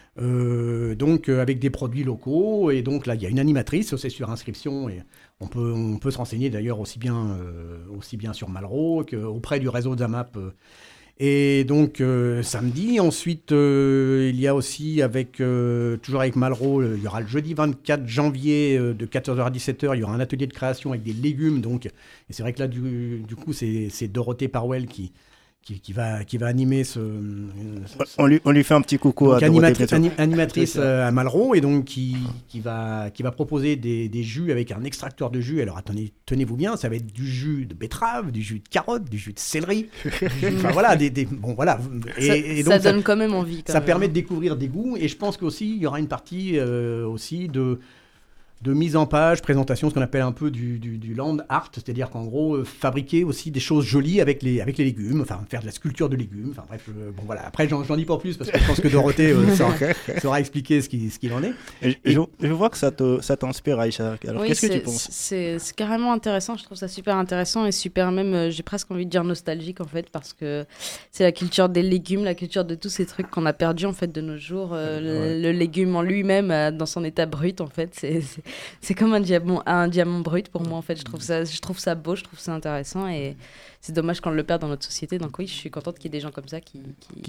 S13: Avec des produits locaux. Et donc là, il y a une animatrice, c'est sur inscription. Et on peut se renseigner d'ailleurs aussi bien sur Malraux qu'auprès du réseau d'AMAP. Et donc samedi, ensuite il y a aussi toujours avec Malraux, il y aura le jeudi 24 janvier de 14h à 17h, il y aura un atelier de création avec des légumes. Donc, et c'est vrai que là du coup c'est Dorothée Parwell qui va animer
S2: on lui fait un petit coucou à Dorothée.
S13: Animatrice à Malraux, et donc qui va proposer des jus avec un extracteur de jus. Alors attendez, tenez-vous bien, ça va être du jus de betterave, du jus de carotte, du jus de céleri. Enfin voilà, bon voilà.
S4: Et donc, ça donne quand même envie.
S13: Ça permet de découvrir des goûts, et je pense qu'aussi il y aura une partie aussi de mise en page, présentation, ce qu'on appelle un peu du land art, c'est-à-dire qu'en gros, fabriquer aussi des choses jolies avec les légumes, enfin faire de la sculpture de légumes, enfin bref, bon voilà, après j'en dis pas plus parce que je pense que Dorothée saura expliquer ce qu'il en est.
S2: Je vois que ça t'inspire, Aïcha. Alors qu'est-ce que tu penses ?
S4: C'est carrément intéressant, je trouve ça super intéressant et super même, j'ai presque envie de dire nostalgique en fait, parce que c'est la culture des légumes, la culture de tous ces trucs qu'on a perdus en fait de nos jours, le légume en lui-même dans son état brut en fait, c'est comme un diamant brut pour moi en fait. Je trouve ça beau, je trouve ça intéressant et c'est dommage qu'on le perd dans notre société. Donc oui, je suis contente qu'il y ait des gens comme ça qui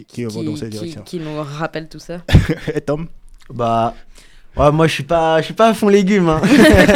S4: nous rappellent tout ça.
S2: Et Tom ?
S3: Moi je suis pas à fond légumes hein.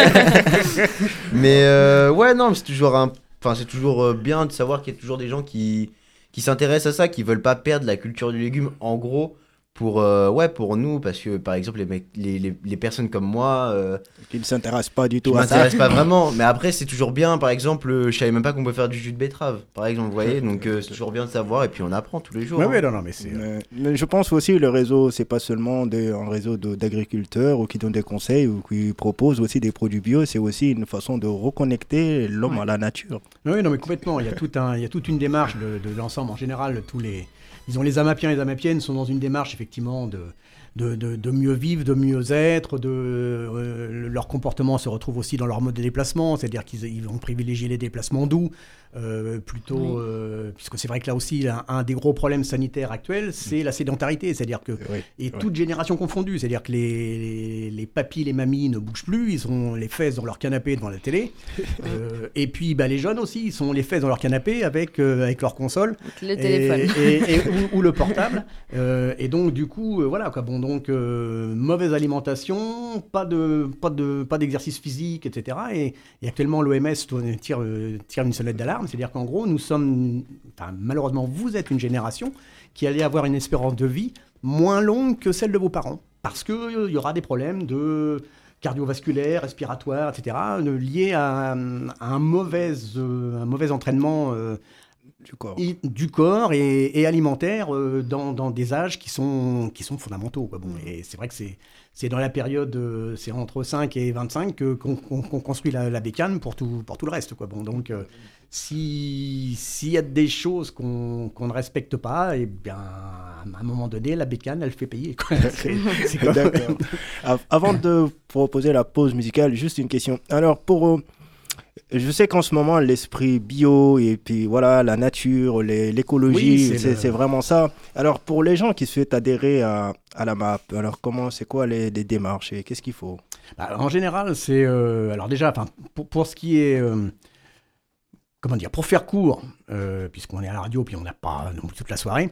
S3: Mais c'est toujours bien de savoir qu'il y a toujours des gens qui s'intéressent à ça, qui veulent pas perdre la culture du légume en gros. Pour nous, parce que par exemple les personnes comme moi
S2: qui ne s'intéressent pas du tout
S3: à ça, m'intéressent pas vraiment, mais après c'est toujours bien, par exemple je savais même pas qu'on peut faire du jus de betterave par exemple, vous voyez, donc c'est toujours bien de savoir et puis on apprend tous les jours.
S2: Mais je pense aussi le réseau, c'est pas seulement un réseau d'agriculteurs ou qui donnent des conseils ou qui proposent aussi des produits bio, c'est aussi une façon de reconnecter l'homme à la nature.
S13: Oui, non mais complètement, il y a toute une démarche de l'ensemble en général, les AMAPiens et les AMAPiennes sont dans une démarche effectivement de mieux vivre, de mieux être, leur comportement se retrouve aussi dans leur mode de déplacement, c'est-à-dire qu'ils vont privilégier les déplacements doux, puisque c'est vrai que là aussi, un des gros problèmes sanitaires actuels, c'est la sédentarité, c'est-à-dire que, toute génération confondue, c'est-à-dire que les papis, les mamies ne bougent plus, ils ont les fesses dans leur canapé devant la télé, et puis les jeunes aussi, ils ont les fesses dans leur canapé avec leur console,
S4: le téléphone.
S13: ou le portable, et donc du coup, donc mauvaise alimentation, pas d'exercice physique, etc. Et actuellement l'OMS tire une sonnette d'alarme, c'est-à-dire qu'en gros malheureusement vous êtes une génération qui allait avoir une espérance de vie moins longue que celle de vos parents, parce qu'il y aura des problèmes de cardiovasculaires, respiratoires, etc., liés à un mauvais entraînement du corps et alimentaire dans des âges qui sont fondamentaux, quoi. Bon, et c'est vrai que c'est dans la période, c'est entre 5 et 25 qu'on construit la bécane pour tout le reste, quoi. Bon, donc s'il y a des choses qu'on ne respecte pas, et bien à un moment donné, la bécane, elle fait payer, quoi. C'est comme...
S2: D'accord. Avant de proposer la pause musicale, juste une question. Alors je sais qu'en ce moment, l'esprit bio et puis voilà, la nature, l'écologie, oui, c'est vraiment ça. Alors, pour les gens qui souhaitent adhérer à la MAP, alors c'est quoi les démarches et qu'est-ce qu'il faut ?
S13: En général, c'est... alors déjà, pour ce qui est... pour faire court, puisqu'on est à la radio puis on n'a pas non plus toute la soirée,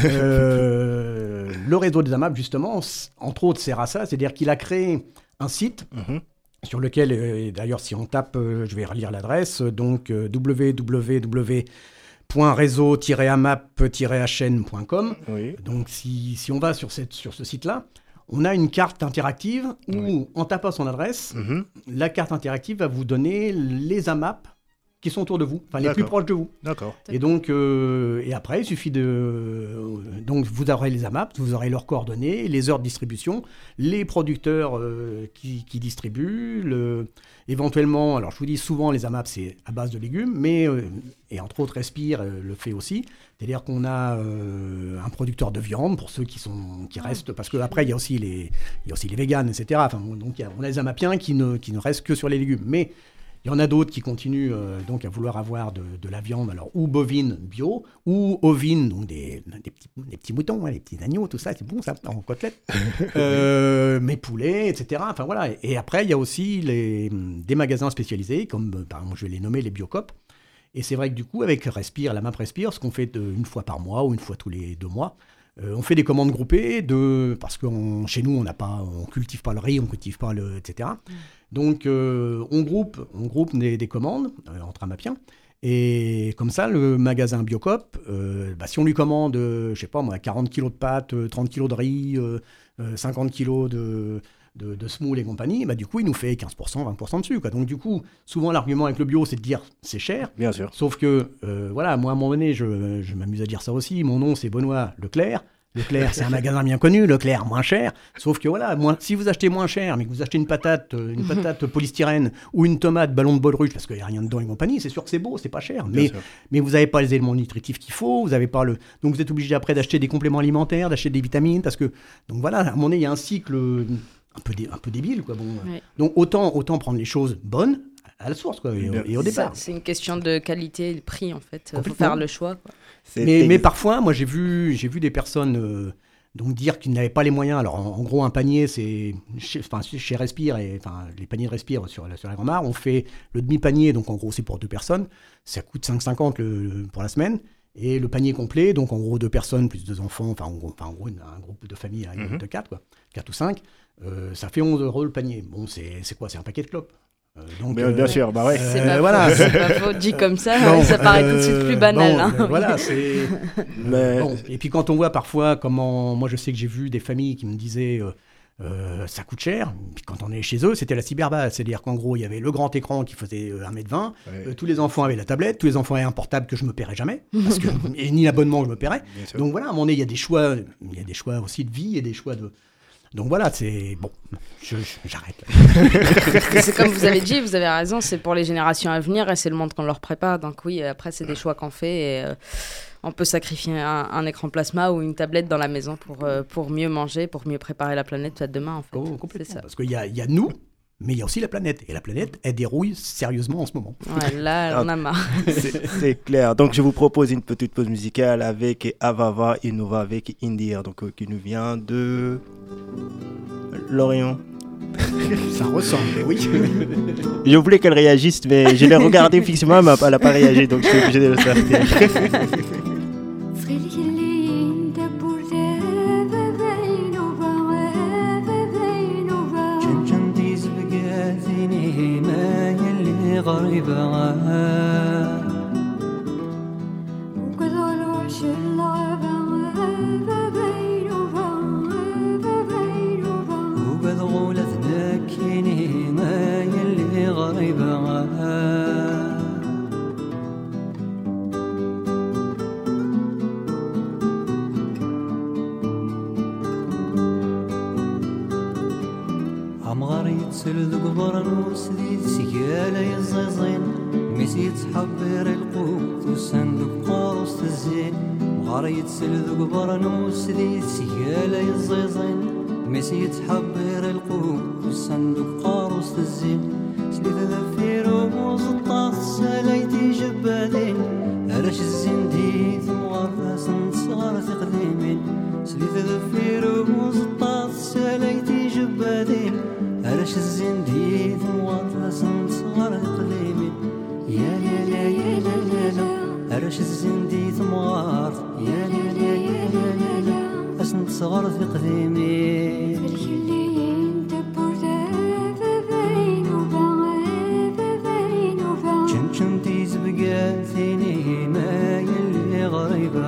S13: le réseau des AMAP, justement, entre autres, sert à ça, c'est-à-dire qu'il a créé un site... sur lequel, d'ailleurs, si on tape, je vais relire l'adresse, donc www.réseau-amap-hn.com. Oui. Donc, si on va sur ce site-là, on a une carte interactive où, en tapant son adresse, la carte interactive va vous donner les AMAP qui sont autour de vous, les plus proches de vous. D'accord. Et donc, et après, il suffit donc, vous aurez les AMAP, vous aurez leurs coordonnées, les heures de distribution, les producteurs qui distribuent, éventuellement, alors je vous dis souvent, les AMAP, c'est à base de légumes, mais, et entre autres, Respire le fait aussi. C'est-à-dire qu'on a un producteur de viande pour ceux qui restent, parce qu'après, il y a aussi les véganes, etc. Enfin, donc, on a les AMAPiens qui ne restent que sur les légumes. Mais il y en a d'autres qui continuent donc à vouloir avoir de la viande, alors ou bovine bio, ou ovine, donc des petits moutons, les petits agneaux, tout ça, c'est bon ça, en côtelette, mais poulets, etc. Enfin voilà. Et après, il y a aussi des magasins spécialisés, comme par exemple, je vais les nommer les Biocop. Et c'est vrai que du coup, avec Respire, la MAP Respire, ce qu'on fait une fois par mois ou une fois tous les 2 mois, on fait des commandes groupées parce que chez nous, on cultive pas le riz, on cultive pas etc. Donc, on groupe des commandes entre amapiens. Et comme ça, le magasin Biocop, si on lui commande, je sais pas moi, 40 kilos de pâtes, 30 kilos de riz, 50 kilos de semoule et compagnie, du coup, il nous fait 15%, 20% dessus, quoi. Donc, du coup, souvent, l'argument avec le bio, c'est de dire c'est cher. Bien sûr. Sauf que, voilà, moi, à un moment donné, je m'amuse à dire ça aussi. Mon nom, c'est Benoît Leclerc. Leclerc, c'est un magasin bien connu. Leclerc, moins cher. Sauf que, voilà, si vous achetez moins cher, mais que vous achetez une patate polystyrène ou une tomate ballon de baudruche, parce qu'il n'y a rien dedans et compagnie, c'est sûr que c'est beau, c'est pas cher. Mais vous n'avez pas les éléments nutritifs qu'il faut, vous n'avez pas donc, vous êtes obligé après d'acheter des compléments alimentaires, d'acheter des vitamines, parce que, donc voilà, à un moment donné, il y a un cycle un peu débile, quoi. Bon. Ouais. Donc autant prendre les choses bonnes à la source, quoi, et au départ.
S4: C'est une question de qualité et de prix, en fait. Il faut faire le choix, quoi.
S13: Mais parfois, moi, j'ai vu des personnes donc dire qu'ils n'avaient pas les moyens. Alors, en gros, un panier, c'est chez Respire, les paniers de Respire sur la Grand Mare, on fait le demi-panier, donc en gros, c'est pour 2 personnes. Ça coûte 5,50 pour la semaine. Et le panier complet, donc en gros 2 personnes plus 2 enfants, en gros un groupe de famille de 4 ou 5, ça fait 11 € le panier. Bon, c'est quoi ? C'est un paquet de clopes. Donc,
S2: bien sûr, ouais.
S4: C'est pas faux, dit comme ça, ça paraît tout de suite plus banal.
S13: Voilà, c'est... Bon, et puis quand on voit parfois comment... Moi, je sais que j'ai vu des familles qui me disaient... ça coûte cher. Puis quand on est chez eux, c'était la cyberbase. C'est-à-dire qu'en gros, il y avait le grand écran qui faisait 1,20 m. Tous les enfants avaient la tablette. Tous les enfants avaient un portable que je ne me paierais jamais. Et ni l'abonnement, je me paierais. Donc voilà, à un moment donné, il y a des choix aussi de vie et des choix de... Donc voilà, c'est... Bon, j'arrête.
S4: C'est comme vous avez dit, vous avez raison, c'est pour les générations à venir et c'est le monde qu'on leur prépare. Donc oui, après, c'est des choix qu'on fait et on peut sacrifier un écran plasma ou une tablette dans la maison pour mieux manger, pour mieux préparer la planète peut-être demain, en fait.
S13: Oh, complètement. C'est ça. Parce qu'il y a nous, mais il y a aussi la planète. Et la planète, elle dérouille sérieusement en ce moment.
S4: Ouais, là, on a marre.
S2: C'est clair. Donc, je vous propose une petite pause musicale avec Avava et Nova avec Indir, donc qui nous vient de Lorient.
S13: Ça ressemble, mais oui.
S2: Je voulais qu'elle réagisse, mais je l'ai regardée fixement, mais elle n'a pas réagi, donc je suis obligé de le faire.
S14: غريبة وكذا الوحش اللعبة بينه وكذا غولة ذنكيني يتسل ذو قبرنوس ذي سيالة يزيزين ميسي تحبر القوت والصندوق قاروس الزين غار يتسل ذو قبرنوس ذي سيالة يزيزين ميسي يتحبر القوت والصندوق قاروس الزين سليت ذفير ومزطاس سلايتي جبادين هرش الزندي ثمغرفاس صغار قديمين سليت ذفير ومزطاس سلايتي جبادين هرش الزندي ثمغرفاس صغار قديمين يا لا لا يا لا لا لا هرش الزندي ثمغار يا لا لا يا لا لا لا أسنت صغار قديمين شنتي زبقاتيني ما يلي غريبة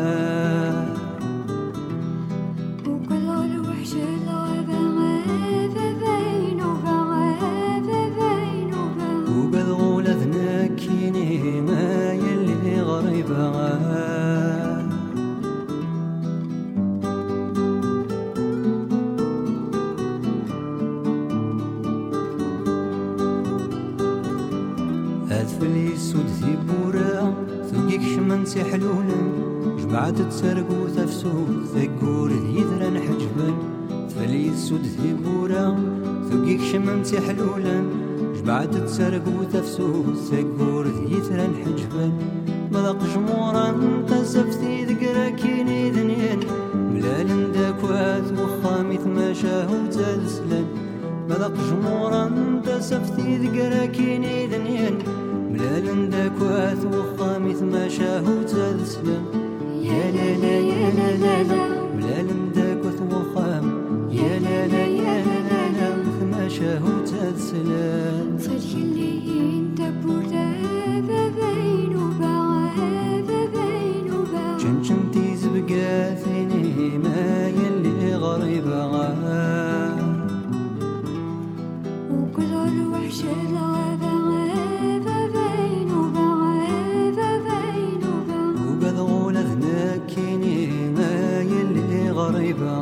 S14: وكل الوحش الغابة غابة بين وغابة بين وقد غولتنا كيني ما يلي غريبة فليس ودثي بورا ثقيك شمنتي حلولا جمعت تسرق وتفسود ثقور ذيذرا حجبا فليس ودثي بورا ثقيك شمنتي حلولا جمعت تسرق وتفسود ثقور ذيذرا حجبا مذاق جمورا تسفتي ذكرا كيني ذنين ملال داكوات وخامي ثماشاه وتالسلان مذاق جمورا تسفتي ذكرا كيني ذنين ملال داكوات وخامي ثماشاه وتالسلان يا لا لا يا لا لا لا ملال داكوات وخام يا لا لا يا لا لا لا ثماشاه وتالسلان صدق اللي انت بورا بين وبعاد بين وبعاد شنشنتي زبقاتيني ما يلي غريبة وكل الوحش الغابة كيني ما يلي غريبة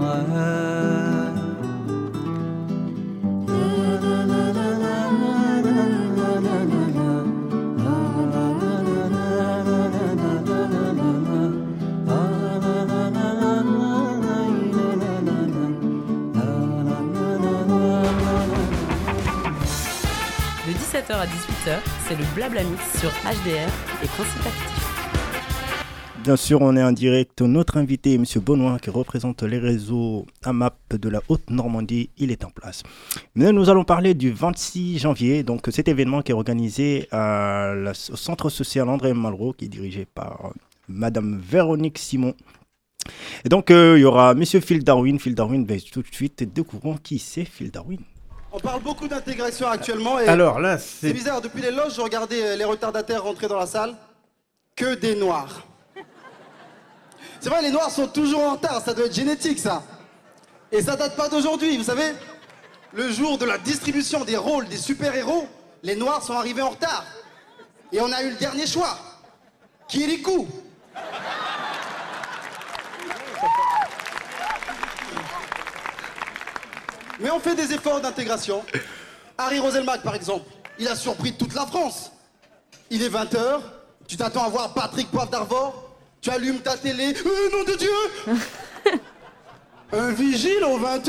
S1: De 17h à 18h, c'est le Blabla Mix sur HDR et Principe Actif.
S2: Bien sûr, on est en direct. Notre invité, M. Benoît, qui représente les réseaux AMAP de la Haute-Normandie, il est en place. Mais nous allons parler du 26 janvier, donc cet événement qui est organisé au Centre social André Malraux, qui est dirigé par Madame Véronique Simon. Et donc, il y aura M. Phil Darwin. Phil Darwin, tout de suite, découvrons qui c'est Phil Darwin.
S15: On parle beaucoup d'intégration actuellement. Et
S13: alors là,
S15: c'est bizarre, depuis les loges, je regardais les retardataires rentrer dans la salle. Que des noirs. C'est vrai, les noirs sont toujours en retard, ça doit être génétique ça. Et ça date pas d'aujourd'hui, vous savez. Le jour de la distribution des rôles des super-héros, les noirs sont arrivés en retard. Et on a eu le dernier choix. Kirikou. Mais on fait des efforts d'intégration. Harry Roselmack par exemple, il a surpris toute la France. Il est 20h, tu t'attends à voir Patrick Poivre d'Arvor. Tu allumes ta télé, nom de Dieu. Un vigile aux 20h.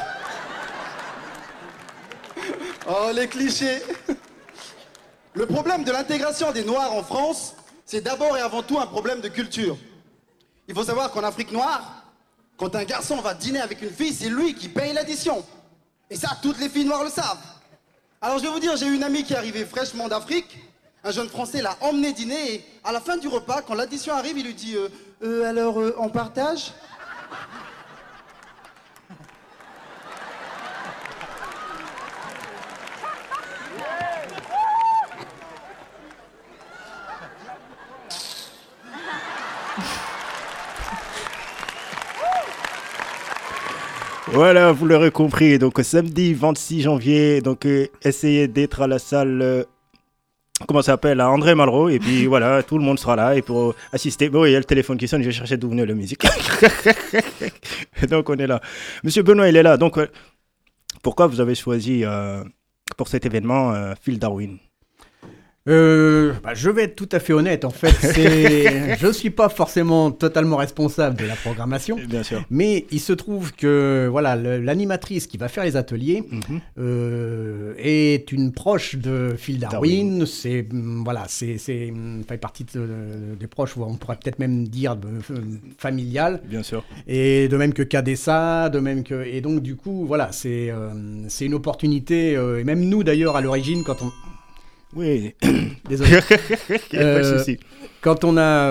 S15: Oh, les clichés. Le problème de l'intégration des Noirs en France, c'est d'abord et avant tout un problème de culture. Il faut savoir qu'en Afrique noire, quand un garçon va dîner avec une fille, c'est lui qui paye l'addition. Et ça, toutes les filles noires le savent. Alors je vais vous dire, j'ai une amie qui est arrivée fraîchement d'Afrique. Un jeune Français l'a emmené dîner et à la fin du repas, quand l'addition arrive, il lui dit alors, on partage ?
S2: Voilà, vous l'aurez compris. Donc samedi 26 janvier, donc essayez d'être à la salle, comment ça s'appelle, à André Malraux. Et puis voilà, tout le monde sera là et pour assister. Bon, il y a le téléphone qui sonne, je vais chercher d'où venait la musique. Donc on est là. Monsieur Benoît, il est là. Donc pourquoi vous avez choisi pour cet événement Phil Darwin?
S13: Je vais être tout à fait honnête, en fait, je suis pas forcément totalement responsable de la programmation,
S2: bien sûr.
S13: Mais il se trouve que voilà, l'animatrice qui va faire les ateliers est une proche de Phil Darwin. C'est fait partie des proches, on pourrait peut-être même dire familial.
S2: Bien sûr.
S13: Et de même que Kadessa, et donc du coup voilà, c'est une opportunité, et même nous d'ailleurs à l'origine quand on...
S2: Oui,
S13: désolé.
S2: Il y a pas de souci.
S13: Quand on a,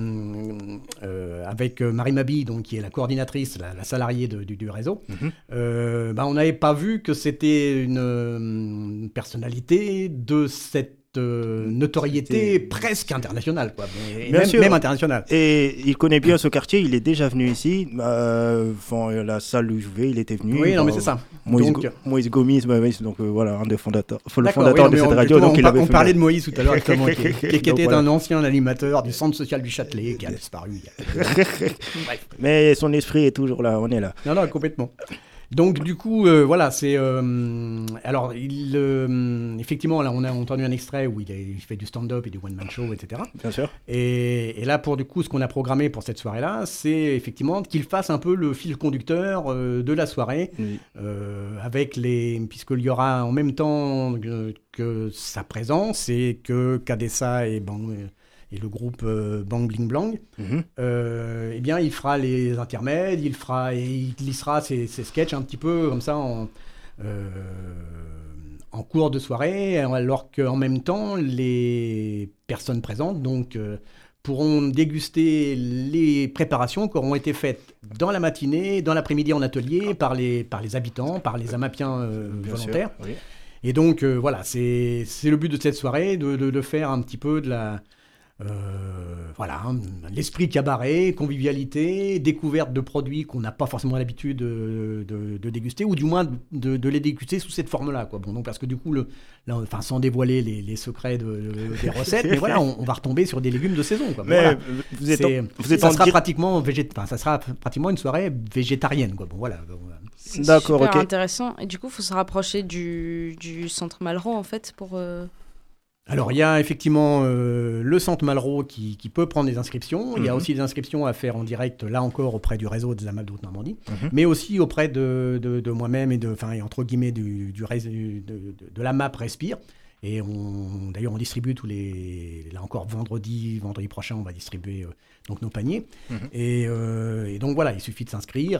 S13: avec Marie Mabi, donc, qui est la coordinatrice, la salariée du réseau, on n'avait pas vu que c'était une personnalité de cette notoriété presque internationale, quoi. Même internationale.
S2: Et il connaît bien ce quartier, il est déjà venu ici. La salle où je vais, il était venu.
S13: Oui, non, mais c'est ça.
S2: Moïse Gomis, donc voilà, un des fondateurs, de cette radio. Donc
S13: on parlait de Moïse tout à l'heure, justement, qui était un ancien animateur du centre social du Châtelet, qui a disparu.
S2: Bref. Mais son esprit est toujours là, on est là.
S13: Non, complètement. Donc du coup, voilà, c'est... alors, effectivement, là, on a entendu un extrait où il fait du stand-up et du one-man show, etc.
S2: Bien sûr.
S13: Et là, pour du coup, ce qu'on a programmé pour cette soirée-là, c'est effectivement qu'il fasse un peu le fil conducteur de la soirée, puisqu'il y aura en même temps que sa présence et que Kadessa et le groupe Bang Bling Blang, eh bien, il fera les intermèdes, il glissera ses sketchs un petit peu comme ça en cours de soirée, alors qu'en même temps, les personnes présentes pourront déguster les préparations qui auront été faites dans la matinée, dans l'après-midi en atelier, par les habitants, par les Amapiens volontaires. Sûr, oui. Et donc, voilà, c'est le but de cette soirée, de faire un petit peu de la... l'esprit cabaret, convivialité, découverte de produits qu'on n'a pas forcément l'habitude de déguster, ou du moins de les déguster sous cette forme-là, quoi. Bon, donc parce que du coup, sans dévoiler les secrets des recettes, mais voilà, on va retomber sur des légumes de saison, quoi.
S2: Mais
S13: voilà. Ça sera pratiquement une soirée végétarienne, quoi. Bon, voilà.
S4: D'accord, super intéressant. Et du coup, il faut se rapprocher du centre Malraux, en fait, pour...
S13: Alors, il y a effectivement le centre Malraux qui peut prendre des inscriptions. Il y a aussi des inscriptions à faire en direct, là encore, auprès du réseau des AMAP de Haute-Normandie, mais aussi auprès de moi-même et entre guillemets, de l'AMAP Respire. Et d'ailleurs, on distribue là encore, vendredi prochain, on va distribuer donc nos paniers. Et donc, voilà, il suffit de s'inscrire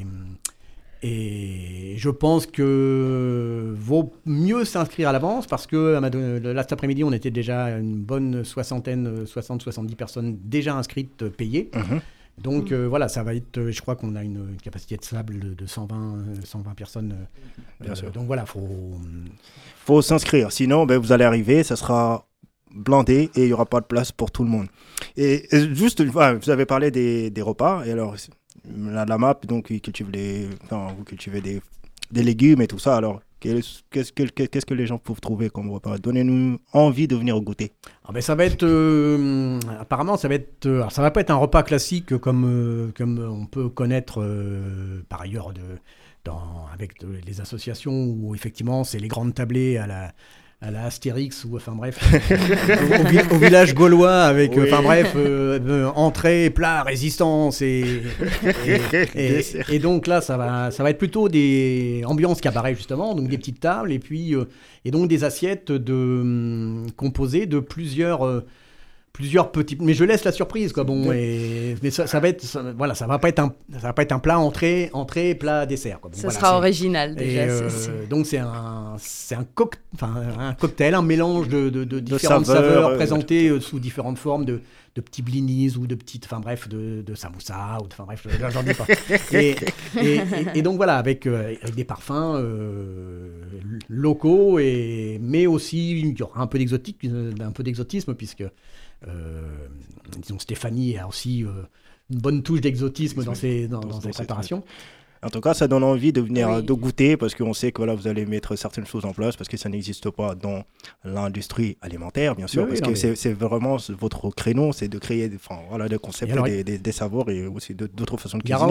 S13: et je pense que vaut mieux s'inscrire à l'avance parce que là, cet après-midi, on était déjà une bonne 60-70 personnes déjà inscrites, payées. Donc voilà, ça va être, je crois qu'on a une capacité de salle de 120 personnes.
S2: Bien sûr.
S13: Donc voilà,
S2: faut s'inscrire. Sinon, vous allez arriver, ça sera blindé et il n'y aura pas de place pour tout le monde. Et juste, vous avez parlé des repas. Et alors, la MAP, donc, vous cultivez des légumes et tout ça. Alors, qu'est-ce que les gens peuvent trouver comme repas? Donnez-nous envie de venir goûter.
S13: Ça va être... apparemment, ça va pas être un repas classique comme on peut connaître par ailleurs avec les associations où effectivement, c'est les grandes tablées à la Astérix ou enfin bref au village gaulois avec entrée, plat, résistance et donc là ça va être plutôt des ambiances cabaret justement, donc des petites tables et puis et donc des assiettes composées de plusieurs petits, mais je laisse la surprise quoi. Bon, mais ça va être ça va pas être un plat entrée plat dessert quoi. Bon,
S4: ça sera original déjà.
S13: Donc c'est un cocktail, un mélange de différentes saveurs présentées sous différentes formes de petits blinis ou de petites, de samoussa ou j'en dis pas. Et donc voilà, avec des parfums locaux mais aussi il y aura un peu d'exotisme puisque disons Stéphanie a aussi une bonne touche d'exotisme dans ses préparations.
S2: En tout cas, ça donne envie de venir de goûter parce qu'on sait que vous allez mettre certaines choses en place parce que ça n'existe pas dans l'industrie alimentaire, bien sûr, c'est vraiment votre créneau, c'est de créer de concepts, des savoirs et aussi d'autres façons de cuisiner.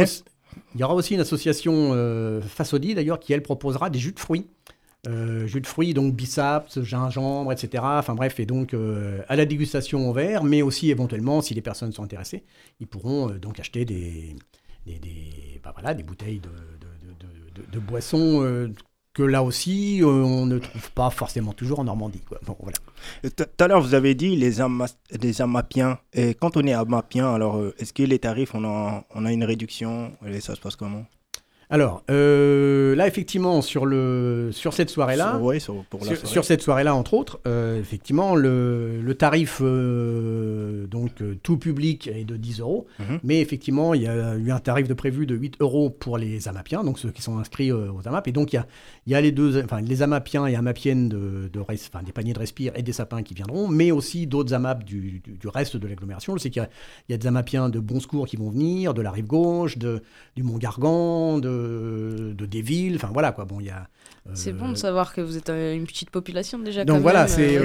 S13: Il y aura aussi une association Fassodi, d'ailleurs, qui, elle, proposera des jus de fruits. Jus de fruits, donc biceps, gingembre, etc. Enfin bref, et donc à la dégustation en verre, mais aussi éventuellement, si les personnes sont intéressées, ils pourront donc acheter des bouteilles de boissons que là aussi, on ne trouve pas forcément toujours en Normandie, quoi. Bon, voilà.
S2: Tout à l'heure, vous avez dit les Amapiens. Et quand on est Amapien, alors est-ce que les tarifs, on a une réduction et ça se passe comment ?
S13: Alors, là, effectivement, sur cette soirée-là, sur cette soirée-là, entre autres, effectivement, le tarif tout public est de 10 €, mais effectivement, il y a eu un tarif de prévu de 8 € pour les Amapiens, donc ceux qui sont inscrits aux AMAP, et donc il y a les Amapiens et Amapiennes des paniers de respire et des sapins qui viendront, mais aussi d'autres AMAP du reste de l'agglomération. Je sais qu'il y a des Amapiens de Bon Secours qui vont venir, de la Rive-Gauche, du Mont-Gargan, de des villes, enfin voilà quoi. Bon, il y a.
S4: C'est bon de savoir que vous êtes une petite population déjà.
S13: Donc
S4: quand
S13: voilà,
S4: même,
S13: c'est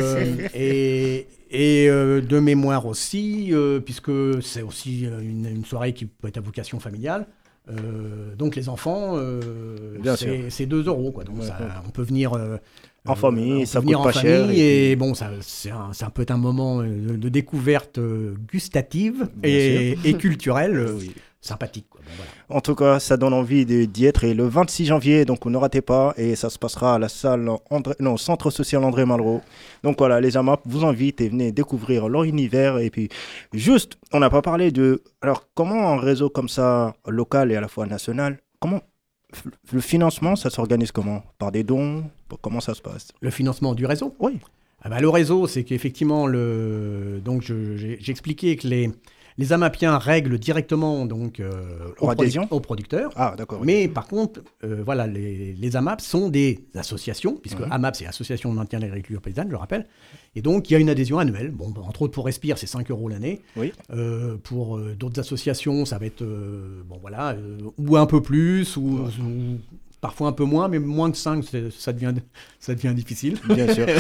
S13: de mémoire aussi, puisque c'est aussi une soirée qui peut être à vocation familiale. Donc les enfants, c'est 2 € quoi. Donc on peut venir.
S2: En famille, ça coûte pas cher.
S13: Et bon, ça peut être un moment de découverte gustative et culturelle. Sympathique, quoi. Bon, voilà.
S2: En tout cas, ça donne envie d'y être. Et le 26 janvier, donc ne ratez pas. Et ça se passera à la salle Centre Social André Malraux. Donc voilà, les AMAP vous invitent et venez découvrir leur univers. Et puis, juste, on n'a pas parlé de... Alors, comment un réseau comme ça, local et à la fois national, comment le financement, ça s'organise comment ? Par des dons ? Comment ça se passe ?
S13: Le financement du réseau ?
S2: Oui.
S13: Le réseau, c'est qu'effectivement, donc j'ai expliqué que les Amapiens règlent directement donc, aux producteurs.
S2: Ah, d'accord.
S13: Mais par contre, les AMAP sont des associations, puisque AMAP, c'est Association de maintien de l'agriculture paysanne, je le rappelle. Et donc, il y a une adhésion annuelle. Bon, entre autres, pour Respire, c'est 5 € l'année.
S2: Oui.
S13: Pour d'autres associations, ça va être, ou un peu plus, ou parfois un peu moins, mais moins que 5, ça devient difficile.
S2: Bien sûr.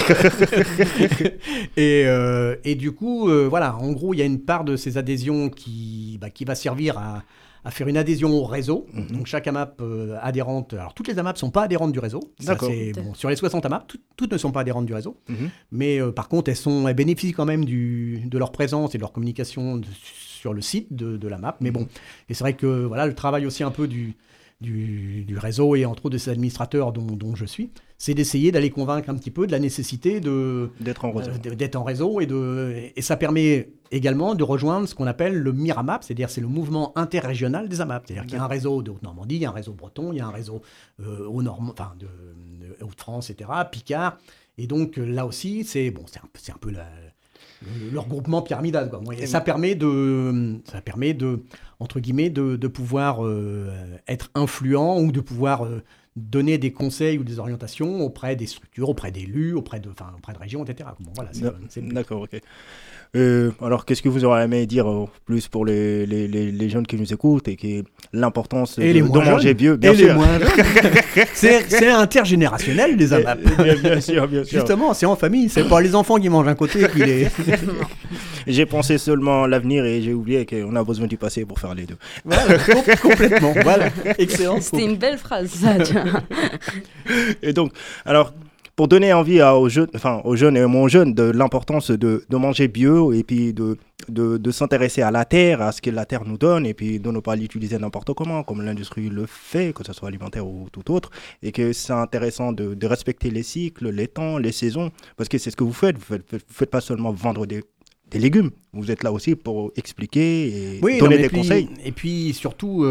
S13: Et du coup, en gros, il y a une part de ces adhésions qui va servir à faire une adhésion au réseau. Donc chaque AMAP adhérente... Alors toutes les AMAP ne sont pas adhérentes du réseau.
S2: D'accord.
S13: Sur les 60 AMAP, toutes ne sont pas adhérentes du réseau. Mais par contre, elles bénéficient quand même de leur présence et de leur communication sur le site de l'AMAP. Mais bon, et c'est vrai que le travail aussi un peu du réseau et entre autres de ces administrateurs dont je suis, c'est d'essayer d'aller convaincre un petit peu de la nécessité
S2: d'être
S13: en réseau et ça permet également de rejoindre ce qu'on appelle le MIRAMAP, c'est-à-dire c'est le mouvement interrégional des AMAP, c'est-à-dire qu'il y a un réseau de Haute-Normandie, il y a un réseau breton, il y a un réseau de Haute-France, etc., Picard, et donc là aussi c'est un peu le regroupement pyramidal, quoi. Et ça permet entre guillemets de pouvoir être influent ou de pouvoir donner des conseils ou des orientations auprès des structures, auprès d'élus, auprès de régions, etc. Bon, voilà,
S2: d'accord, ok. Alors, qu'est-ce que vous aurez aimé dire plus pour les jeunes qui nous écoutent et qui l'importance de manger bien sûr.
S13: C'est intergénérationnel, les AMAP.
S2: Bien sûr.
S13: Justement, c'est en famille, c'est pas les enfants qui mangent un côté et puis les...
S2: J'ai pensé seulement à l'avenir et j'ai oublié qu'on a besoin du passé pour faire les deux.
S13: Voilà, complètement. Voilà, excellent.
S4: C'était une belle phrase, ça.
S2: Et donc, alors... Pour donner envie aux jeunes et moins jeunes de l'importance de manger bio et puis de s'intéresser à la terre, à ce que la terre nous donne et puis de ne pas l'utiliser n'importe comment, comme l'industrie le fait, que ce soit alimentaire ou tout autre, et que c'est intéressant de respecter les cycles, les temps, les saisons, parce que c'est ce que vous faites. Vous faites pas seulement vendre des légumes, vous êtes là aussi pour expliquer et donner des conseils.
S13: Et puis surtout,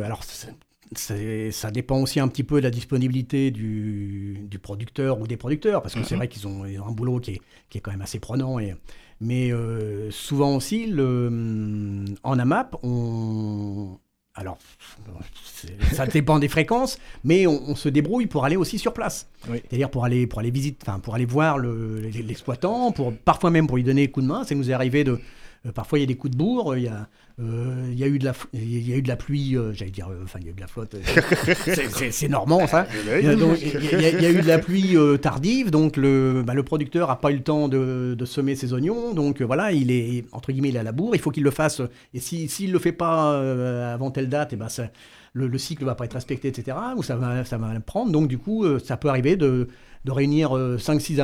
S13: ça dépend aussi un petit peu de la disponibilité du producteur ou des producteurs, parce que c'est vrai qu'ils ont un boulot qui est quand même assez prenant. Mais souvent aussi, en AMAP, alors, ça dépend des fréquences, mais on se débrouille pour aller aussi sur place. Oui. C'est-à-dire pour aller voir l'exploitant, parfois même pour lui donner des coups de main. Ça nous est arrivé parfois il y a des coups de bourre, il y a eu de la pluie, j'allais dire, il y a eu de la flotte, c'est normand ça. Il y a eu de la pluie tardive, donc le producteur n'a pas eu le temps de semer ses oignons, donc voilà, il est, entre guillemets, il est à la bourre, il faut qu'il le fasse, et s'il ne le fait pas avant telle date, le cycle va pas être respecté, etc., ou ça va prendre. Donc, du coup, ça peut arriver de réunir 5-6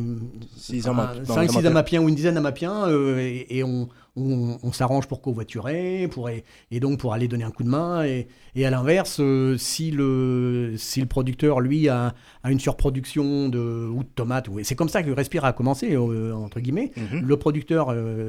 S13: amapiens ou une dizaine d'amapiens et on s'arrange pour covoiturer et donc pour aller donner un coup de main. Et à l'inverse, si le producteur, lui, a une surproduction ou de tomates, c'est comme ça que Respire a commencé, entre guillemets. Le producteur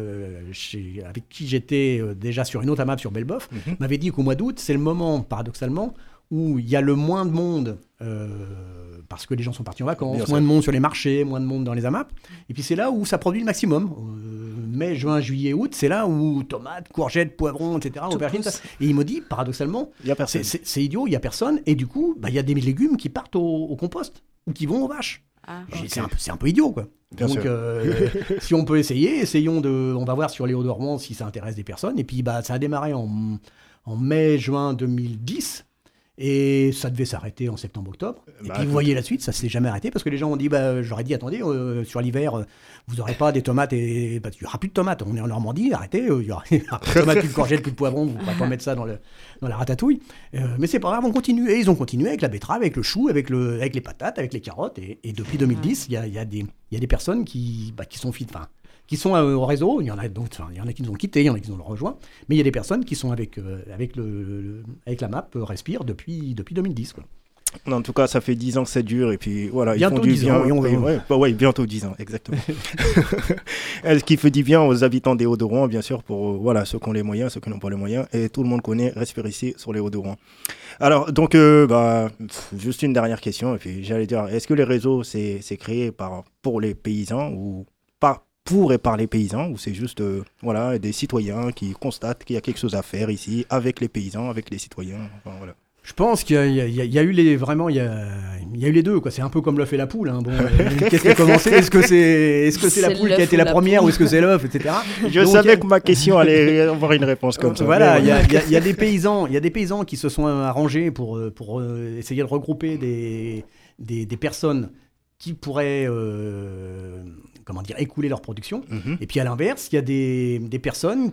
S13: avec qui j'étais déjà sur une autre AMAP sur Belboeuf m'avait dit qu'au mois d'août, c'est le moment, paradoxalement, où il y a le moins de monde, parce que les gens sont partis en vacances, moins de monde sur les marchés, moins de monde dans les AMAP. Et puis c'est là où ça produit le maximum. Mai, juin, juillet, août, c'est là où tomates, courgettes, poivrons, etc. aubergines. Et il me dit, paradoxalement, c'est idiot, il n'y a personne. Et du coup, il y a des légumes qui partent au compost ou qui vont aux vaches. C'est un peu idiot, quoi. Donc, si on peut essayer, on va voir sur les Hauts-de-Rouen si ça intéresse des personnes. Et puis, ça a démarré en mai-juin 2010. Et ça devait s'arrêter en septembre-octobre. Et puis vous voyez la suite, ça ne s'est jamais arrêté parce que les gens ont dit, j'aurais dit, attendez, sur l'hiver, vous n'aurez pas des tomates il n'y aura plus de tomates. On est en Normandie, arrêtez, il n'y aura plus de tomates, plus de courgettes, plus de poivrons, vous ne pourrez pas mettre ça dans la ratatouille. Mais c'est pas grave, on continue. Et ils ont continué avec la betterave, avec le chou, avec les patates, avec les carottes. Et depuis 2010, il y a des personnes qui sont qui sont au réseau. Il y en a qui nous ont quittés, il y en a qui nous ont rejoints, mais il y a des personnes qui sont avec la MAP Respire depuis 2010, quoi.
S2: En tout cas, ça fait 10 ans que ça dure et puis voilà,
S13: bientôt
S2: ils font du
S13: 10
S2: bien.
S13: ans,
S2: Bientôt 10 ans, exactement. Ce qui fait du bien aux habitants des Hauts-de-Rouen, bien sûr, pour ceux qui ont les moyens, ceux qui n'ont pas les moyens, et tout le monde connaît Respire ici sur les Hauts-de-Rouen. Alors, donc, juste une dernière question, et puis j'allais dire, est-ce que les réseaux, c'est créé pour les paysans ou pas pour et par les paysans, ou c'est juste des citoyens qui constatent qu'il y a quelque chose à faire ici avec les paysans, avec les citoyens, enfin, voilà.
S13: Je pense qu'il y a eu les deux, quoi. C'est un peu comme l'œuf et la poule, hein. Bon, qu'est-ce qui a commencé ? Est-ce que c'est la poule qui a été la première ou est-ce que c'est l'œuf, etc.
S2: Je savais que ma question allait avoir une réponse comme ça.
S13: Voilà, il y a des paysans qui se sont arrangés pour essayer de regrouper des personnes qui pourraient écouler leur production. Et puis à l'inverse, il y a des personnes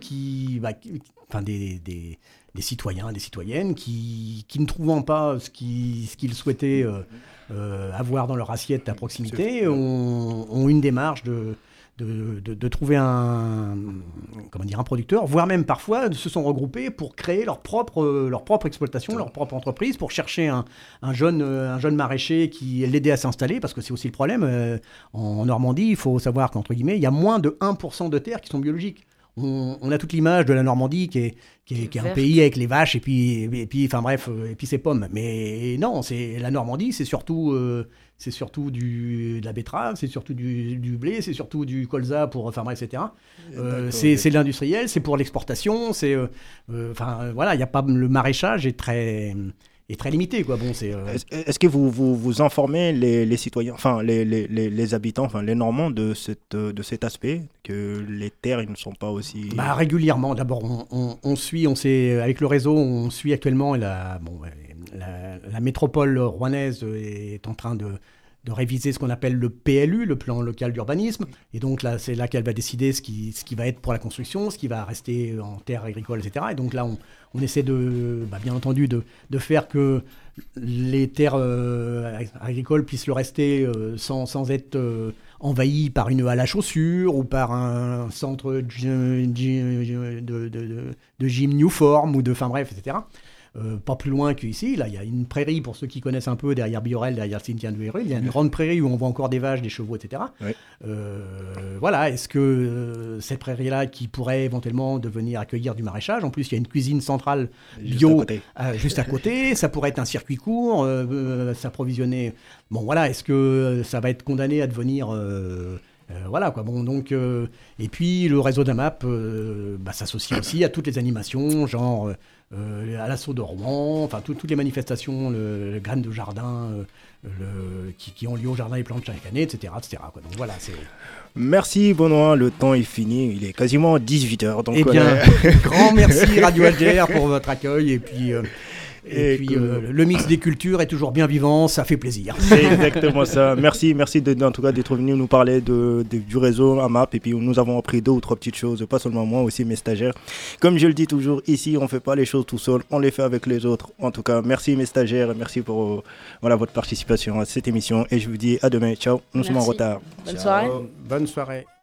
S13: des citoyens, des citoyennes qui ne trouvant pas ce qu'ils souhaitaient avoir dans leur assiette à proximité, ont une démarche de trouver un producteur, voire même parfois se sont regroupés pour créer leur propre exploitation, leur propre entreprise, pour chercher un jeune maraîcher qui l'aidait à s'installer, parce que c'est aussi le problème. En Normandie, il faut savoir qu'entre guillemets, il y a moins de 1% de terres qui sont biologiques. On a toute l'image de la Normandie qui est un pays avec les vaches et puis ses pommes. Mais non, la Normandie, c'est surtout de la betterave, c'est surtout du blé, c'est surtout du colza etc. C'est de l'industriel, c'est pour l'exportation, il y a pas, le maraîchage est très limité, quoi. Bon,
S2: Est-ce que vous informez les citoyens, enfin les habitants, enfin les Normands de cet aspect, que les terres ils ne sont pas aussi...
S13: Régulièrement. D'abord, avec le réseau, on suit actuellement la métropole rouennaise est en train de réviser ce qu'on appelle le PLU, le plan local d'urbanisme. Et donc là, c'est là qu'elle va décider ce qui va être pour la construction, ce qui va rester en terres agricoles, etc. Et donc là, on essaie bien entendu de faire que les terres agricoles puissent le rester sans être envahies par une halle à chaussures ou par un centre de gym Newform etc. Pas plus loin qu'ici, là il y a une prairie, pour ceux qui connaissent un peu, derrière Biorel, derrière Saint-Étienne-du-Héruel, il y a une grande prairie où on voit encore des vaches, des chevaux, etc. Oui. Est-ce que cette prairie-là, qui pourrait éventuellement devenir accueillir du maraîchage, en plus il y a une cuisine centrale bio juste à côté, ça pourrait être un circuit court, s'approvisionner. Est-ce que ça va être condamné à devenir... et puis le réseau d'AMAP s'associe aussi à toutes les animations, genre à l'assaut de Rouen, enfin toutes les manifestations, le graines de jardin qui ont lieu au jardin des plantes chaque année, etc. quoi. Donc voilà, c'est...
S2: Merci Benoît, le temps est fini, il est quasiment 18h.
S13: Donc grand merci Radio HDR pour votre accueil, et puis Et puis le mix des cultures est toujours bien vivant, ça fait plaisir.
S2: C'est exactement ça. Merci en tout cas d'être venu nous parler du réseau AMAP. Et puis nous avons appris 2 ou 3 petites choses, pas seulement moi, aussi mes stagiaires. Comme je le dis toujours, ici on ne fait pas les choses tout seul, on les fait avec les autres. En tout cas, merci mes stagiaires, merci pour votre participation à cette émission. Et je vous dis à demain. Ciao, nous sommes en retard.
S4: Bonne soirée.
S13: Bonne soirée.